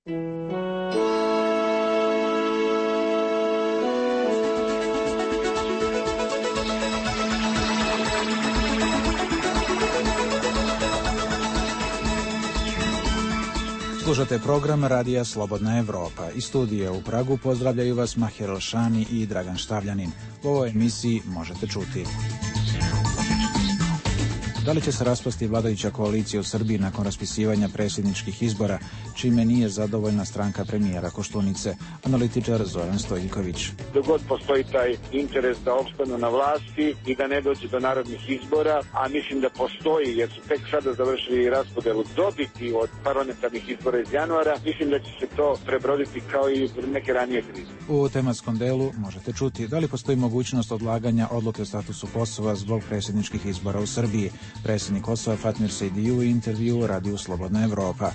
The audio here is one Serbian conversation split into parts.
Slušate program Radija Slobodna Evropa. Iz studija u Pragu pozdravljaju vas Mahir Elšani i Dragan Štavljanin. U ovoj emisiji možete čuti: da li će se raspasti vladajuća koalicija u Srbiji nakon raspisivanja predsjedničkih izbora, čime nije zadovoljna stranka premijera Koštunice, analitičar Zoran Stojiljković. Dok god postoji taj interes da opstanu na vlasti i da ne dođe do narodnih izbora, a mislim da postoji, jer su tek sada završili raspodelu dobiti od parlamentarnih izbora iz januara, mislim da će se to prebroditi kao i neke ranije krize. U tematskom delu možete čuti da li postoji mogućnost odlaganja odluke o statusu Kosova zbog predsjedničkih izbora u Srbiji. Predsjednik Kosova Fatmir Sejdiu u intervju Radiju Slobodna Evropa.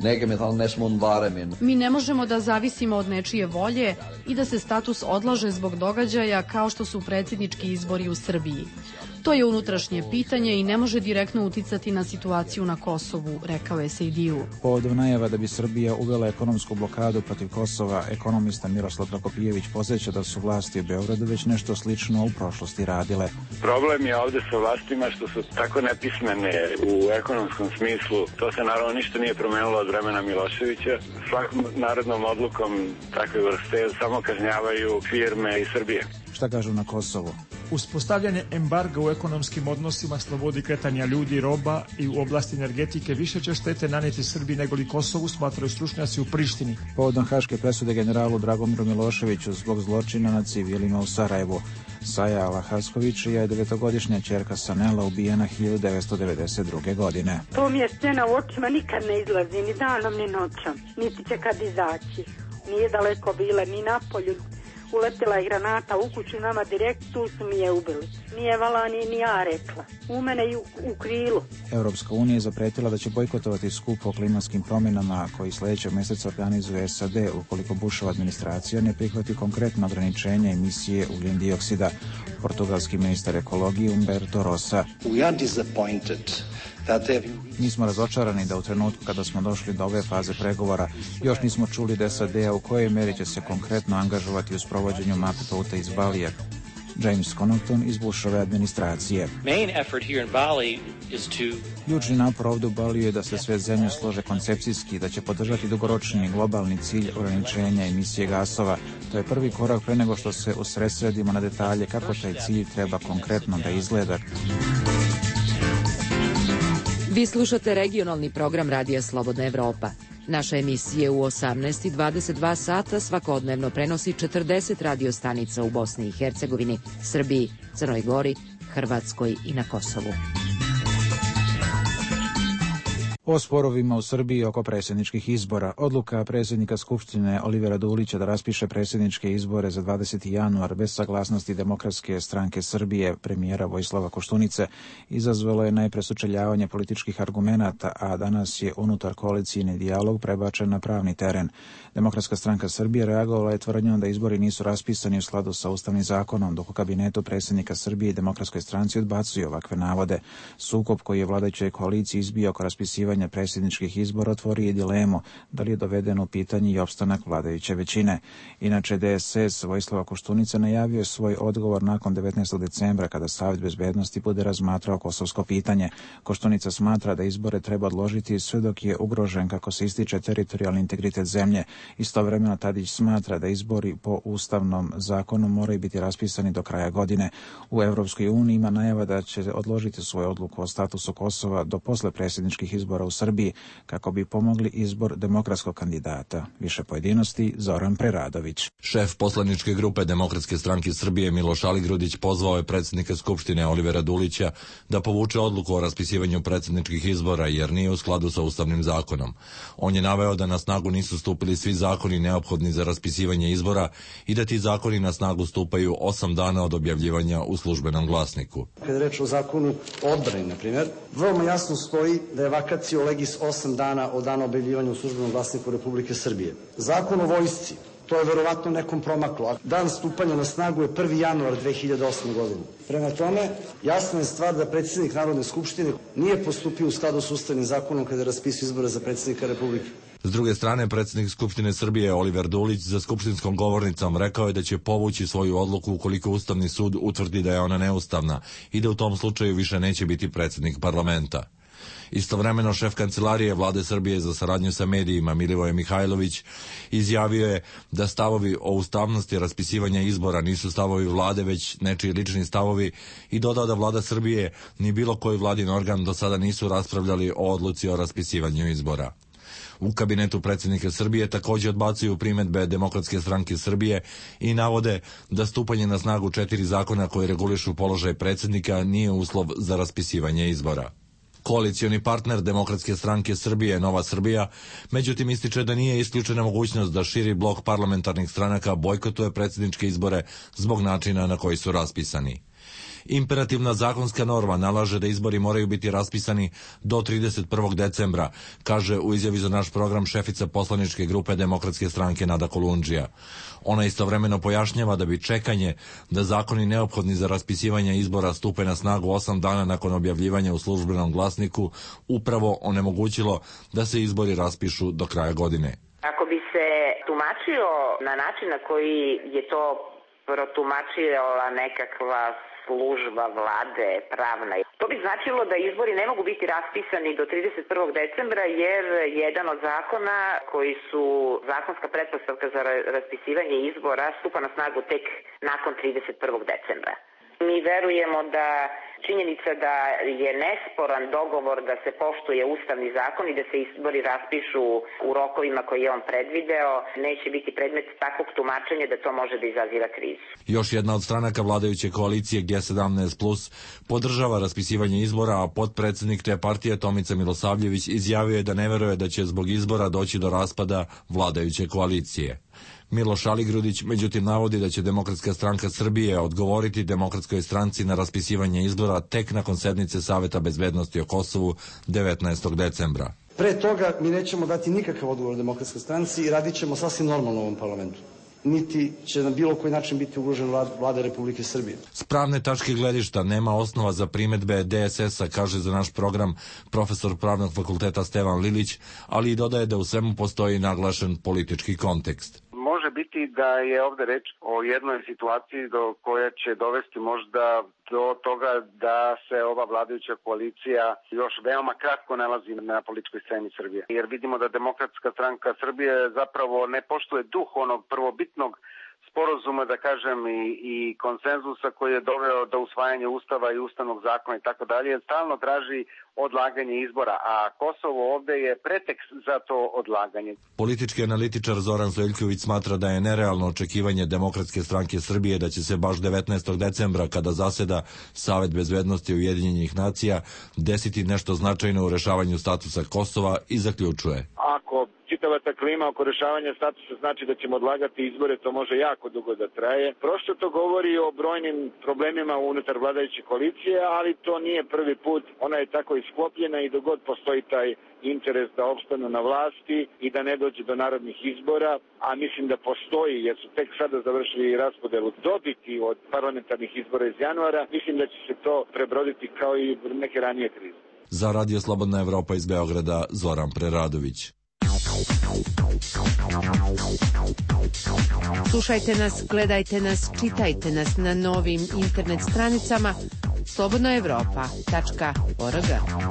Mi ne možemo da zavisimo od nečije volje i da se status odlaže zbog događaja kao što su predsjednički izbori u Srbiji. To je unutrašnje pitanje i ne može direktno uticati na situaciju na Kosovu, rekao je Sejdiu. Povodom najava da bi Srbija uvela ekonomsku blokadu protiv Kosova, ekonomista Miroslav Prokopijević podsjeća da su vlasti u Beogradu već nešto slično u prošlosti radile. Problem je ovde sa vlastima što su tako nepismene u ekonomskom smislu. To se naravno ništa nije promenilo od vremena Miloševića. Svakom narodnom odlukom takve vrste samo kažnjavaju firme iz Srbije. Šta kažu na Kosovu? Uspostavljanje embarga u ekonomskim odnosima, slobodi kretanja ljudi i roba i u oblasti energetike više će štete naneti Srbiji nego li Kosovu, smatraju stručnjaci u Prištini. Povodom haške presude generalu Dragomiru Miloševiću zbog zločina nad civilima u Sarajevu. Saja Alahasković je 9-godišnja ćerka Sanela ubijena 1992. godine. To mi je scena u očima, nikad ne izlazi, ni danom, ni noćom, niti će kad izaći. Nije daleko bila, ni na polju. Uletila je granata u kuću nama direkt, tu su mi je ubili. Nije vala ni ja rekla. U mene i u krilu. Europska unija je zapretila da će bojkotovati skup o klimatskim promjenama koji sljedećeg mjeseca organizuje SAD ukoliko Bushova administracija ne prihvati konkretno ograničenje emisije ugljen dioksida. Portugalski ministar ekologije Humberto Rosa. Mi smo razočarani da u trenutku kada smo došli do ove faze pregovora još nismo čuli da SAD-a u kojoj meri će se konkretno angažovati u sprovođenju mape puta iz Balija. James Connaughton iz Bushove administracije. Ključni napor ovdje u Baliju je da se sve zemlje slože koncepcijski, da će podržati dugoročni globalni cilj ograničenja emisije gasova. To je prvi korak pre nego što se usredsredimo na detalje kako taj cilj treba konkretno da izgleda. Vi slušate regionalni program Radija Slobodna Evropa. Naša emisija u 18:22 sata svakodnevno prenosi 40 radiostanica u Bosni i Hercegovini, Srbiji, Crnoj Gori, Hrvatskoj i na Kosovu. O sporovima u Srbiji oko predsjedničkih izbora. Odluka predsjednika Skupštine Olivera Dulića da raspiše predsjedničke izbore za 20. januar bez saglasnosti Demokratske stranke Srbije premijera Vojislava Koštunice izazvalo je najpre sučeljavanje političkih argumenata, a danas je unutar koalicijni dijalog prebačen na pravni teren. Demokratska stranka Srbije reagovala je tvrdnjom da izbori nisu raspisani u skladu sa ustavnim zakonom, dok u kabinetu predsjednika Srbije i Demokratskoj stranci odbacuju ovakve navode. Sukob koji je vladajućoj koaliciji izbio oko raspisivanja predsjedničkih izbora otvorio je dilemu da li je doveden u pitanje i opstanak vladajuće većine. Inače, DSS Vojislava Koštunice najavio je svoj odgovor nakon 19. decembra kada Savet bezbednosti bude razmatrao kosovsko pitanje. Koštunica smatra da izbore treba odložiti sve dok je ugrožen, kako se ističe, teritorijalni integritet zemlje. Istovremeno Tadić smatra da izbori po ustavnom zakonu moraju biti raspisani do kraja godine. U Evropskoj uniji ima najava da će odložiti svoju odluku o statusu Kosova do posle predsjedničkih izbora u Srbiji kako bi pomogli izbor demokratskog kandidata. Više pojedinosti Zoran Preradović. Šef poslaničke grupe Demokratske stranke Srbije Miloš Aligrudić pozvao je predsjednika Skupštine Olivera Dulića da povuče odluku o raspisivanju predsjedničkih izbora jer nije u skladu sa ustavnim zakonom. On je naveo da na snagu nisu stupili svi zakoni neophodni za raspisivanje izbora i da ti zakoni na snagu stupaju 8 dana od objavljivanja u Službenom glasniku. Kada je reč o zakonu odbrane, na primjer, veoma jasno stoji da je vacatio legis 8 dana od dana objavljivanja u Službenom glasniku Republike Srbije. Zakon o vojsci, to je verovatno nekom promaklo, a dan stupanja na snagu je 1. januar 2008. godine. Prema tome, jasna je stvar da predsjednik Narodne skupštine nije postupio u skladu s ustavnim zakonom kada je raspisao izbore za predsjednika Republike. S druge strane, predsjednik Skupštine Srbije Oliver Dulić za skupštinskom govornicom rekao je da će povući svoju odluku ukoliko Ustavni sud utvrdi da je ona neustavna i da u tom slučaju više neće biti predsjednik parlamenta. Istovremeno, šef kancelarije Vlade Srbije za saradnju sa medijima Milivoje Mihajlović izjavio je da stavovi o ustavnosti raspisivanja izbora nisu stavovi vlade, već nečiji lični stavovi i dodao da Vlada Srbije ni bilo koji vladin organ do sada nisu raspravljali o odluci o raspisivanju izbora. U kabinetu predsjednika Srbije također odbacuju primedbe Demokratske stranke Srbije i navode da stupanje na snagu 4 zakona koji regulišu položaj predsjednika nije uslov za raspisivanje izbora. Koalicioni partner Demokratske stranke Srbije Nova Srbija, međutim, ističe da nije isključena mogućnost da širi blok parlamentarnih stranaka bojkotuje predsjedničke izbore zbog načina na koji su raspisani. Imperativna zakonska norma nalaže da izbori moraju biti raspisani do 31. decembra, kaže u izjavi za naš program šefica poslaničke grupe Demokratske stranke Nada Kolundžija. Ona istovremeno pojašnjava da bi čekanje da zakoni neophodni za raspisivanje izbora stupe na snagu 8 dana nakon objavljivanja u službenom glasniku upravo onemogućilo da se izbori raspišu do kraja godine. Ako bi se tumačio na način na koji je to protumačila nekakva služba vlade pravna, to bi značilo da izbori ne mogu biti raspisani do 31. decembra jer jedan od zakona koji su zakonska pretpostavka za raspisivanje izbora stupa na snagu tek nakon 31. decembra. Mi verujemo da činjenica da je nesporan dogovor da se poštuje ustavni zakon i da se izbori raspišu u rokovima koje je on predvideo, neće biti predmet takvog tumačenja da to može da izaziva krizu. Još jedna od stranaka vladajuće koalicije G17+, podržava raspisivanje izbora, a potpredsjednik te partije Tomica Milosavljević izjavio je da ne veruje da će zbog izbora doći do raspada vladajuće koalicije. Miloš Aligrudić međutim navodi da će Demokratska stranka Srbije odgovoriti Demokratskoj stranci na raspisivanje izbora tek nakon sednice Saveta bezbednosti o Kosovu 19. decembra. Pre toga mi nećemo dati nikakav odgovor Demokratskoj stranci i radit ćemo sasvim normalno u ovom parlamentu. Niti će na bilo koji način biti ugrožen vlada Republike Srbije. S pravne tačke gledišta nema osnova za primedbe DSS-a, kaže za naš program profesor Pravnog fakulteta Stevan Lilić, ali i dodaje da u svemu postoji naglašen politički kontekst. Može biti da je ovde reč o jednoj situaciji do koje će dovesti možda do toga da se ova vladajuća koalicija još veoma kratko nalazi na političkoj sceni Srbije. Jer vidimo da Demokratska stranka Srbije zapravo ne poštuje duh onog prvobitnog sporazuma, da kažem, i konsenzusa koji je doveo do usvajanja Ustava i Ustavnog zakona i tako dalje, stalno traži odlaganje izbora, a Kosovo ovde je pretekst za to odlaganje. Politički analitičar Zoran Stojiljković smatra da je nerealno očekivanje Demokratske stranke Srbije da će se baš 19. decembra, kada zaseda Savet bezbednosti Ujedinjenih nacija, desiti nešto značajno u rešavanju statusa Kosova i zaključuje. Ako čitava ta klima oko rešavanja statusa znači da ćemo odlagati izbore, to može jako dugo da traje. Prosto to govori o brojnim problemima unutar vladajuće koalicije, ali to nije prvi put. Ona je tako isklopljena i dok god postoji taj interes da opstanu na vlasti i da ne dođe do narodnih izbora, a mislim da postoji, jer su tek sada završili raspodelu dobiti od parlamentarnih izbora iz januara, mislim da će se to prebroditi kao i neke ranije krize. Za Radio Slobodna Evropa iz Beograda, Zoran Preradović. Slušajte nas, gledajte nas, čitajte nas na novim internet stranicama slobodnaevropa.org.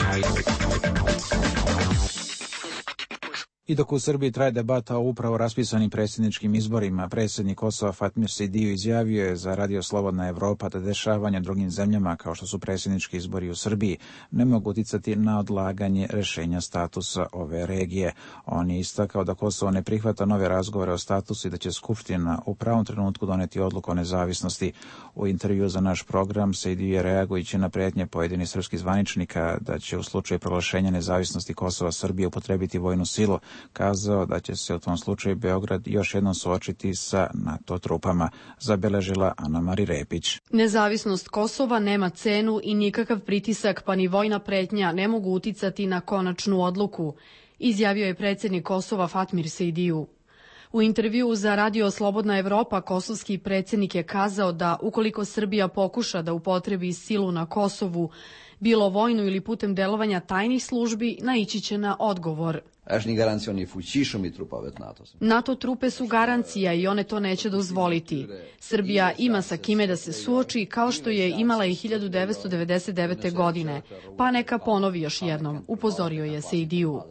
I dok u Srbiji traje debata o upravo raspisanim predsjedničkim izborima, predsjednik Kosova Fatmir Sejdiju izjavio je za Radio Slobodna Evropa da dešavanja u drugim zemljama, kao što su predsjednički izbori u Srbiji, ne mogu uticati na odlaganje rešenja statusa ove regije. On je istakao da Kosovo ne prihvata nove razgovore o statusu i da će Skupština u pravom trenutku doneti odluku o nezavisnosti. U intervju za naš program Sejdiju je, reagujući na pretnje pojedinih srpskih zvaničnika da će u slučaju proglašenja nezavisnosti Kosova Srbije upotrebiti vojnu silu, kazao da će se u tom slučaju Beograd još jednom suočiti sa NATO trupama, zabeležila Ana Mari Repić. Nezavisnost Kosova nema cenu i nikakav pritisak pa ni vojna pretnja ne mogu uticati na konačnu odluku, izjavio je predsjednik Kosova Fatmir Sejdiju. U intervjuu za Radio Slobodna Evropa kosovski predsjednik je kazao da ukoliko Srbija pokuša da upotrebi silu na Kosovu, bilo vojnu ili putem delovanja tajnih službi, naići će na odgovor. NATO trupe su garancija i one to neće dozvoliti. Srbija ima sa kime da se suoči kao što je imala i 1999. godine, pa neka ponovi još jednom, upozorio je Sejdiu.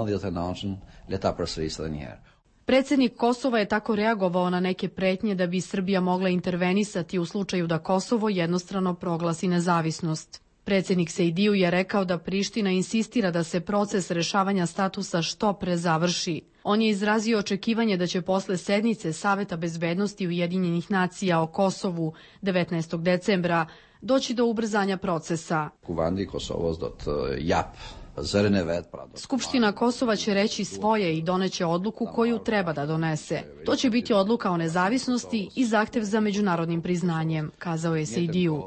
Predsednik Kosova je tako reagovao na neke pretnje da bi Srbija mogla intervenisati u slučaju da Kosovo jednostrano proglasi nezavisnost. Predsednik Sejdiu je rekao da Priština insistira da se proces rešavanja statusa što pre završi. On je izrazio očekivanje da će posle sednice Saveta bezbednosti Ujedinjenih nacija o Kosovu 19. decembra doći do ubrzanja procesa. Skupština Kosova će reći svoje i doneće odluku koju treba da donese. To će biti odluka o nezavisnosti i zahtev za međunarodnim priznanjem, kazao je Sejdiu.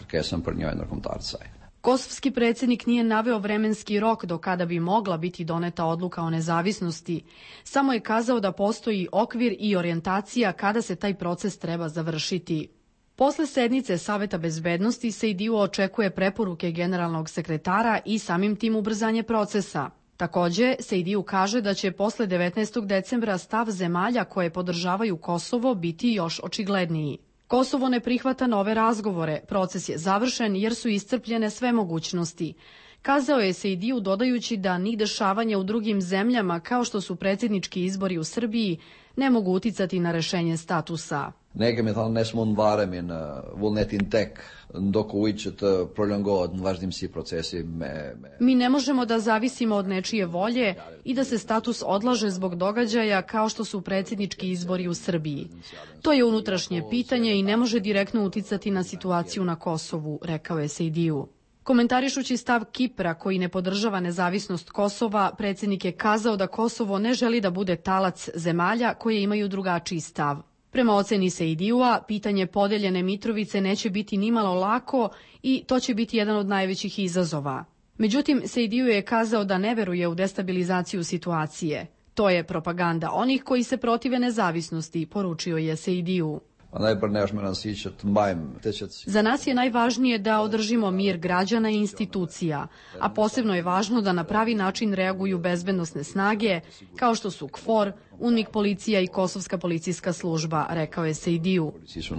Kosovski predsednik nije naveo vremenski rok do kada bi mogla biti doneta odluka o nezavisnosti. Samo je kazao da postoji okvir i orijentacija kada se taj proces treba završiti. Posle sednice Saveta bezbednosti Sejdiu očekuje preporuke generalnog sekretara i samim tim ubrzanje procesa. Takođe, Sejdiu kaže da će posle 19. decembra stav zemalja koje podržavaju Kosovo biti još očigledniji. Kosovo ne prihvata nove razgovore, proces je završen jer su iscrpljene sve mogućnosti. Kazao je Sejdiu dodajući da ni dešavanja u drugim zemljama kao što su predsjednički izbori u Srbiji ne mogu uticati na rešenje statusa. Mi ne možemo da zavisimo od nečije volje i da se status odlaže zbog događaja kao što su predsjednički izbori u Srbiji. To je unutrašnje pitanje i ne može direktno uticati na situaciju na Kosovu, rekao je Sejdiu. Komentarišući stav Kipra koji ne podržava nezavisnost Kosova, predsjednik je kazao da Kosovo ne želi da bude talac zemalja koje imaju drugačiji stav. Prema oceni Sejdiua, pitanje podeljene Mitrovice neće biti nimalo lako i to će biti jedan od najvećih izazova. Međutim, Sejdiu je kazao da ne veruje u destabilizaciju situacije. To je propaganda onih koji se protive nezavisnosti, poručio je Sejdiu. Za nas je najvažnije da održimo mir građana i institucija, a posebno je važno da na pravi način reaguju bezbednosne snage, kao što su KFOR, UNMIK policija i Kosovska policijska služba, rekao je Sejdiu.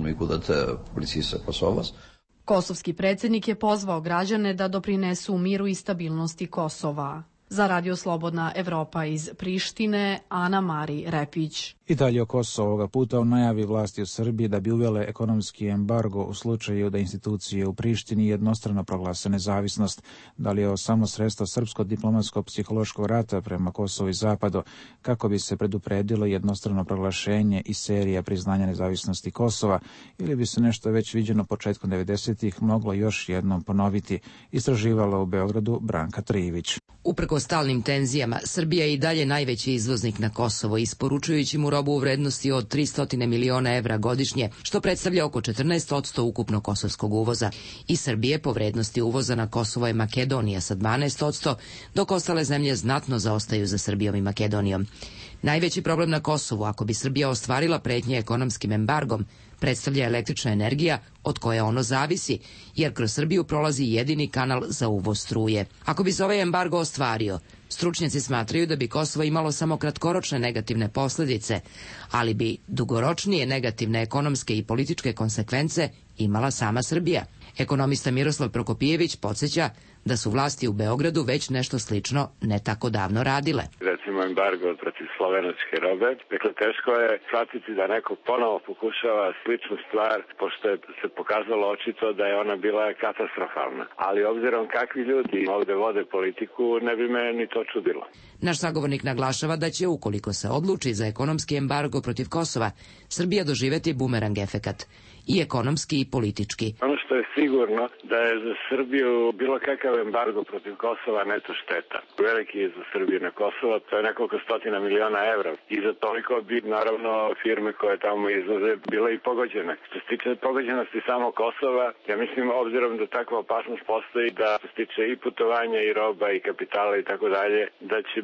Kosovski predsjednik je pozvao građane da doprinesu miru i stabilnosti Kosova. Za Radio Slobodna Evropa iz Prištine, Ana Mari Repić. I dalje o Kosovo ovoga puta u najavi vlasti u Srbiji da bi uvele ekonomski embargo u slučaju da institucije u Prištini jednostrano proglase nezavisnost. Da li je ovo samo sredstvo srpsko-diplomatsko-psihološkog rata prema Kosovu i Zapadu, kako bi se predupredilo jednostrano proglašenje i serija priznanja nezavisnosti Kosova, ili bi se nešto već viđeno početkom 90-ih moglo još jednom ponoviti, istraživala u Beogradu Branka Trijević. Uprkos stalnim tenzijama, Srbija je i dalje najveći izvoznik na Kosovo, isporučujući mu robu u vrednosti od 300 miliona evra godišnje, što predstavlja oko 14% ukupnog kosovskog uvoza. I Srbije po vrednosti uvoza na Kosovo je Makedonija sa 12%, dok ostale zemlje znatno zaostaju za Srbijom i Makedonijom. Najveći problem na Kosovu, ako bi Srbija ostvarila pretnje ekonomskim embargom, predstavlja električna energija od koje ono zavisi, jer kroz Srbiju prolazi jedini kanal za uvoz struje. Ako bi se ovaj embargo ostvario, stručnjaci smatraju da bi Kosovo imalo samo kratkoročne negativne posljedice, ali bi dugoročnije negativne ekonomske i političke konsekvence imala sama Srbija. Ekonomista Miroslav Prokopijević podsjeća da su vlasti u Beogradu već nešto slično ne tako davno radile. Recimo embargo protiv slovenačke robe. Dakle, teško je shvatiti da neko ponovo pokušava sličnu stvar, pošto je se pokazalo očito da je ona bila katastrofalna. Ali obzirom kakvi ljudi ovde vode politiku, ne bi me ni to čudilo. Naš sagovornik naglašava da će, ukoliko se odluči za ekonomski embargo protiv Kosova, Srbija doživeti bumerang efekat. I ekonomski i politički. Ono što je sigurno da je za Srbiju bilo kakav embargo protiv Kosova neto šteta. Veliki je za Srbiju na Kosovo, to je nekoliko stotina miliona evra. I za toliko bi naravno firme koje tamo izlaze bile i pogođene. Što se tiče pogođenosti samo Kosova, ja mislim obzirom da takva opasnost postoji da se tiče i putovanja i roba i kapitala i tako dalje, da će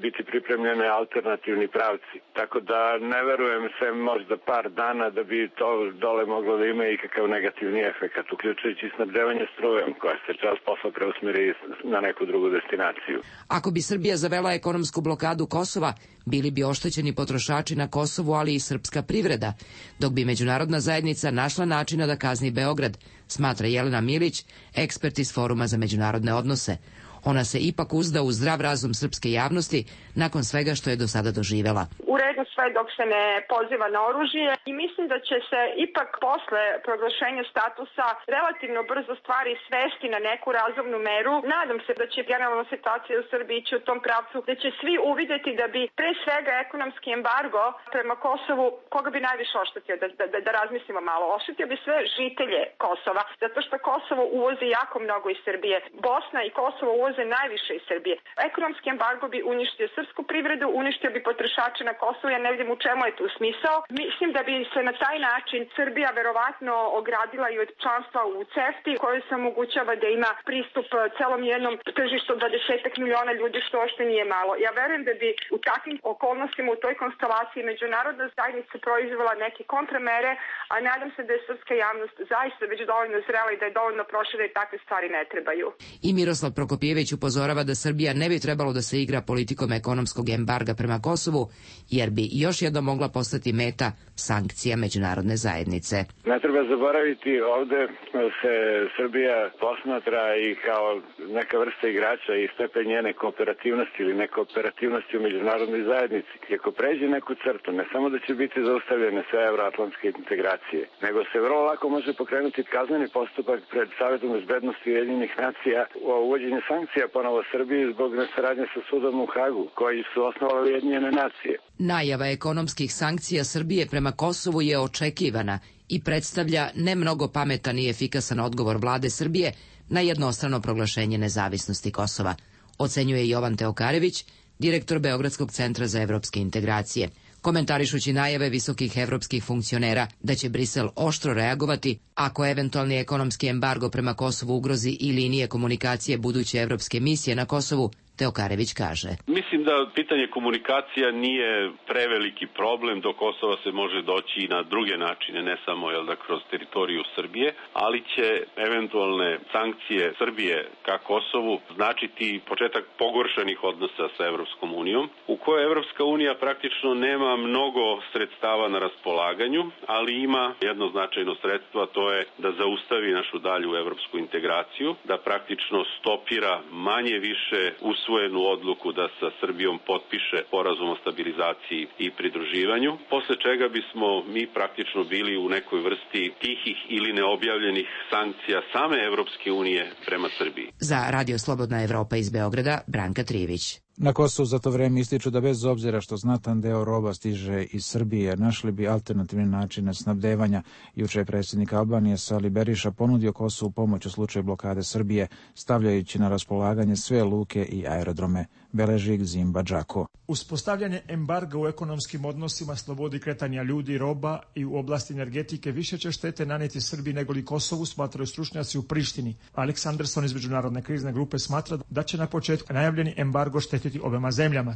biti pripremljene alternativni pravci. Tako da ne verujem sem možda par dana da bi to dole moglo da ima i kakav negativni efekt, uključujući snabdevanje strujem koja se čas posla preusmeri na neku drugu destinaciju. Ako bi Srbija zavela ekonomsku blokadu Kosova, bili bi oštećeni potrošači na Kosovu, ali i srpska privreda, dok bi međunarodna zajednica našla načina da kazni Beograd, smatra Jelena Milić, ekspert iz Foruma za međunarodne odnose. Ona se ipak uzda u zdrav razum srpske javnosti nakon svega što je do sada doživela. U redu sve dok se ne poziva na oružje i mislim da će se ipak posle proglašenja statusa relativno brzo stvari svesti na neku razumnu meru. Nadam se da će generalna situacija u Srbiji ići u tom pravcu, da će svi uvideti da bi pre svega ekonomski embargo prema Kosovu, koga bi najviše oštetio, da razmislimo malo, oštetio bi sve žitelje Kosova, zato što Kosovo uvozi jako mnogo iz Srbije. Bosna i Kosovo uvoze najviše iz Srbije. Ekonomski embargo bi uništio srpsku privredu, uništio bi potrošače na Kosovu, ja ne vidim u čemu je tu smisao. Mislim da bi se na taj način Srbija verovatno ogradila i od članstva u CEFTA-i, koje se omogućava da ima pristup celom jednom tržištu 20 miliona ljudi, što uopšte nije malo. Ja verujem da bi u takvim okolnostima, u toj konstelaciji međunarodna zajednica proizvela neke kontramere, a nadam se da je srpska javnost zaista već dovoljno zrela i da je dovoljno prošla da takve stvari ne trebaju. I Miroslav Prokopjević upozorava da Srbija ne bi trebalo da se igra politikom ekonomskog embarga prema Kosovu, jer bi još jednom mogla postati meta sankcija međunarodne zajednice. Ne treba zaboraviti, ovde se Srbija posmatra i kao neka vrsta igrača i stepen njene kooperativnosti ili nekooperativnosti u međunarodnoj zajednici. I ako pređe neku crtu, ne samo da će biti zaustavljene sve evroatlantske integracije, nego se vrlo lako može pokrenuti kazneni postupak pred Savetom bezbednosti Ujedinjenih nacija o uvođenju sankcija ponovo Srbiji zbog nesaradnje sa sudom u Hagu, koji su osnovali Ujedinjene nacije. Najava ekonomskih sankcija Srbije prema Kosovu je očekivana i predstavlja ne mnogo pametan i efikasan odgovor vlade Srbije na jednostrano proglašenje nezavisnosti Kosova, ocenjuje Jovan Teokarević, direktor Beogradskog centra za evropske integracije. Komentarišući najave visokih evropskih funkcionera da će Brisel oštro reagovati ako eventualni ekonomski embargo prema Kosovu ugrozi i linije komunikacije buduće evropske misije na Kosovu, Teokarević kaže. Mislim da pitanje komunikacija nije preveliki problem, do Kosova se može doći i na druge načine, ne samo kroz teritoriju Srbije, ali će eventualne sankcije Srbije ka Kosovu značiti početak pogoršanih odnosa sa Evropskom unijom, u kojoj Evropska unija praktično nema mnogo sredstava na raspolaganju, ali ima jedno značajno sredstvo, a to je da zaustavi našu dalju evropsku integraciju, da praktično stopira manje više usvojenu odluku da sa Srbijom potpiše sporazum o stabilizaciji i pridruživanju, posle čega bismo mi praktično bili u nekoj vrsti tihih ili neobjavljenih sankcija same Evropske unije prema Srbiji. Za Radio Slobodna Evropa iz Beograda, Branka Trivić. Na Kosovu za to vreme ističu da bez obzira što znatan deo roba stiže iz Srbije, našli bi alternativne načine snabdevanja. Juče je predsjednik Albanije Sali Beriša ponudio Kosovu pomoć u slučaju blokade Srbije, stavljajući na raspolaganje sve luke i aerodrome, beleži Zimba Džako. Uspostavljanje embarga u ekonomskim odnosima, slobodi kretanja ljudi i roba i u oblasti energetike više će štete naneti Srbiji nego li Kosovu, smatraju stručnjaci u Prištini. Alex Anderson iz Međunarodne krizne grupe smatra da će na početku najavljeni embargo štetiti obema zemljama.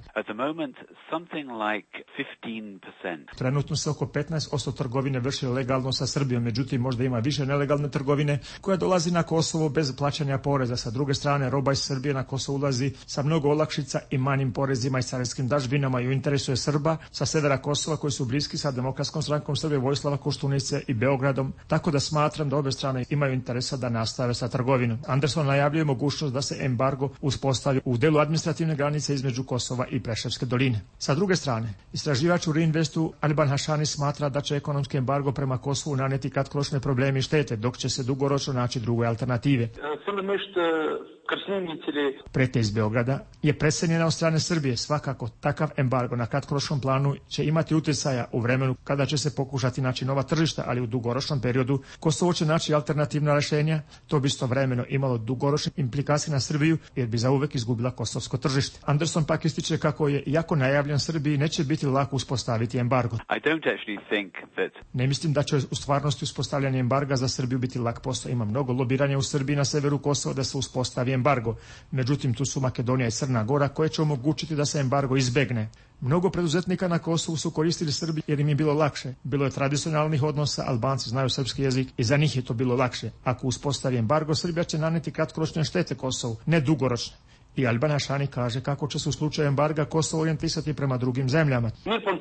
Trenutno se oko 15% trgovine vrši legalno sa Srbijom, međutim možda ima više nelegalne trgovine koja dolazi na Kosovo bez plaćanja poreza. Sa druge strane, roba iz Srbije na Kosovo ulazi sa mnogo olakšica i manjim porezima i carinskim dažbinama i u interesu je Srba sa severa Kosova koji su bliski sa Demokratskom strankom Srbije Vojislava Koštunice i Beogradom, tako da smatram da obe strane imaju interesa da nastave sa trgovinom. Anderson najavljuje mogućnost da se embargo uspostavi u delu administrativne granice između Kosova i Preševske doline. Sa druge strane, istraživač u Reinvestu Aliban Hašani smatra da će ekonomski embargo prema Kosovu naneti kratkoročne probleme i štete, dok će se dugoročno naći druge alternative. Pretnja iz Beograda je presenjena od strane Srbije. Svakako, takav embargo na kratkoročnom planu će imati utjecaja u vremenu kada će se pokušati naći nova tržišta, ali u dugoročnom periodu Kosovo će naći alternativna rješenja. To bi istovremeno imalo dugoročne implikacije na Srbiju, jer bi zauvek izgubila kosovsko tržište. Anderson pak ističe kako je, iako najavljen Srbiji, neće biti lako uspostaviti embargo. Ne mislim da će u stvarnosti uspostavljanje embarga za Srbiju biti lak posao. Ima mnogo lobiranja u Srbiji na severu Kosova da se uspostavi embargo. Međutim, tu su Makedonija i Crna Gora koje će omogućiti da se embargo izbegne. Mnogo preduzetnika na Kosovu su koristili Srbi jer im je bilo lakše. Bilo je tradicionalnih odnosa, Albanci znaju srpski jezik i za njih je to bilo lakše. Ako uspostavi embargo, Srbija će naneti kratkoročne štete Kosovu, ne dugoročne. I Albana Šani kaže kako će se u slučaju embarga Kosovo orijentisati prema drugim zemljama.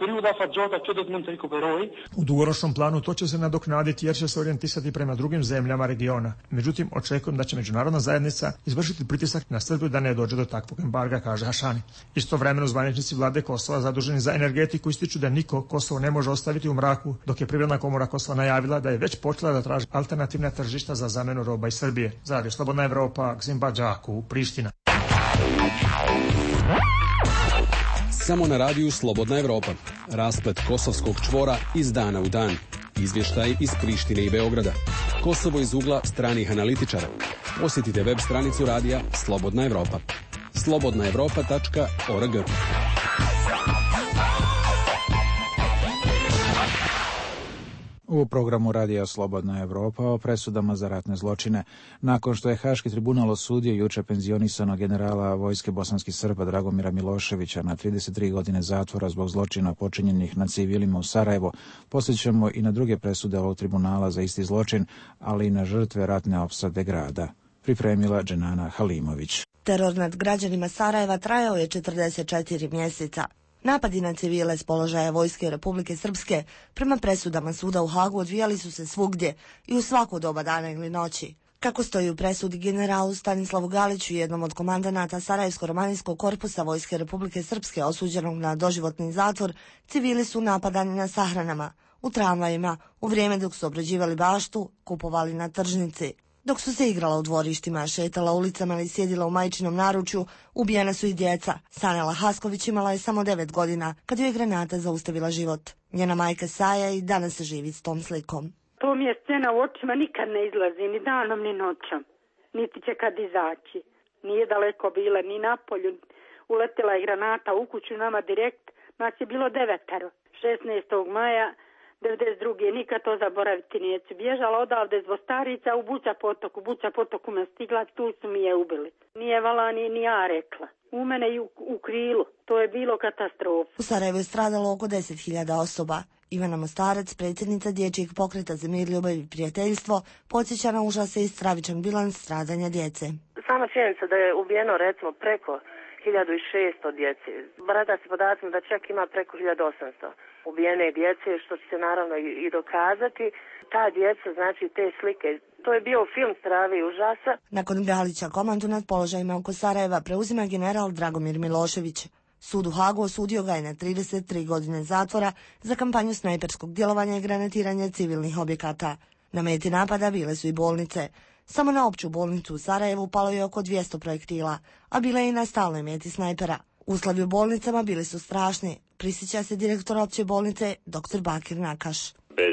U dugoročnom planu to će se nadoknaditi jer će se orijentisati prema drugim zemljama regiona. Međutim, očekujem da će međunarodna zajednica izvršiti pritisak na Srbiju da ne dođe do takvog embarga, kaže Hašani. Istovremeno zvaničnici vlade Kosova zaduženi za energetiku ističu da niko Kosovo ne može ostaviti u mraku, dok je Privredna komora Kosova najavila da je već počela da traži alternativna tržišta za zamenu roba iz Srbije. Za Radio Slobodna Evropa, Gzimba Đaku, Priština. Samo na radiju Slobodna Evropa. Rasplet kosovskog čvora iz dana u dan. Izvještaj iz Prištine i Beograda. Kosovo iz ugla stranih analitičara. Posjetite web stranicu radija Slobodna Evropa. slobodnaevropa.org. U programu Radija Slobodna Evropa o presudama za ratne zločine. Nakon što je Haški tribunal osudio juče penzionisanog generala vojske bosanskih Srba Dragomira Miloševića na 33 godine zatvora zbog zločina počinjenih nad civilima u Sarajevo, posjećamo i na druge presude ovog tribunala za isti zločin, ali i na žrtve ratne opsade grada. Pripremila Dženana Halimović. Teror nad građanima Sarajeva trajao je 44 mjeseca. Napadi na civile s položaja vojske Republike Srpske prema presudama suda u Hagu odvijali su se svugdje i u svako doba dana ili noći. Kako stoji u presudi generalu Stanislavu Galiću, jednom od komandanata Sarajevsko-romanijskog korpusa vojske Republike Srpske osuđenog na doživotni zatvor, civili su napadani na sahranama, u tramvajima, u vrijeme dok su obrađivali baštu, kupovali na tržnici. Dok su se igrala u dvorištima, šetala ulicama ili sjedila u majčinom naručju, ubijena su i djeca. Sanela Hasković imala je samo 9 godina kad joj je granata zaustavila život. Njena majka Saja i danas se živi s tom slikom. To mi je scena u očima, nikad ne izlazi, ni danom ni noćom. Niti će kad izaći. Nije daleko bila ni napolju. Uletila je granata u kuću nama direkt. Nas je bilo 9. 16. maja 92. nikad to zaboraviti neću. Bježala odavde zbog starica u Buća potoku me stigla, tu su mi je ubili. Nije vala ni ja rekla. U mene i u krilu. To je bilo katastrofa. U Sarajevu je stradalo oko 10.000 osoba. Ivana Mostarac, predsjednica Dječjeg pokreta za mir, ljubav i prijateljstvo, podsjeća na užase i stravičan bilans stradanja djece. Sama činjenica da je ubijeno recimo preko 1600 djece. Barata se podacima da čak ima preko 1800 ubijene djece, što će se naravno i dokazati. Ta djeca, znači te slike, to je bio film strave i užasa. Nakon Galića komandu nad položajima oko Sarajeva preuzima general Dragomir Milošević. Sud u Hagu osudio ga je na 33 godine zatvora za kampanju snajperskog djelovanja i granatiranja civilnih objekata. Na meti napada bile su i bolnice. Samo na opću bolnicu u Sarajevu palo je oko 200 projektila, a bile i na stalnoj meti snajpera. Uslovi u bolnicama bili su strašni, prisjeća se direktor opće bolnice dr. Bakir Nakaš. Bez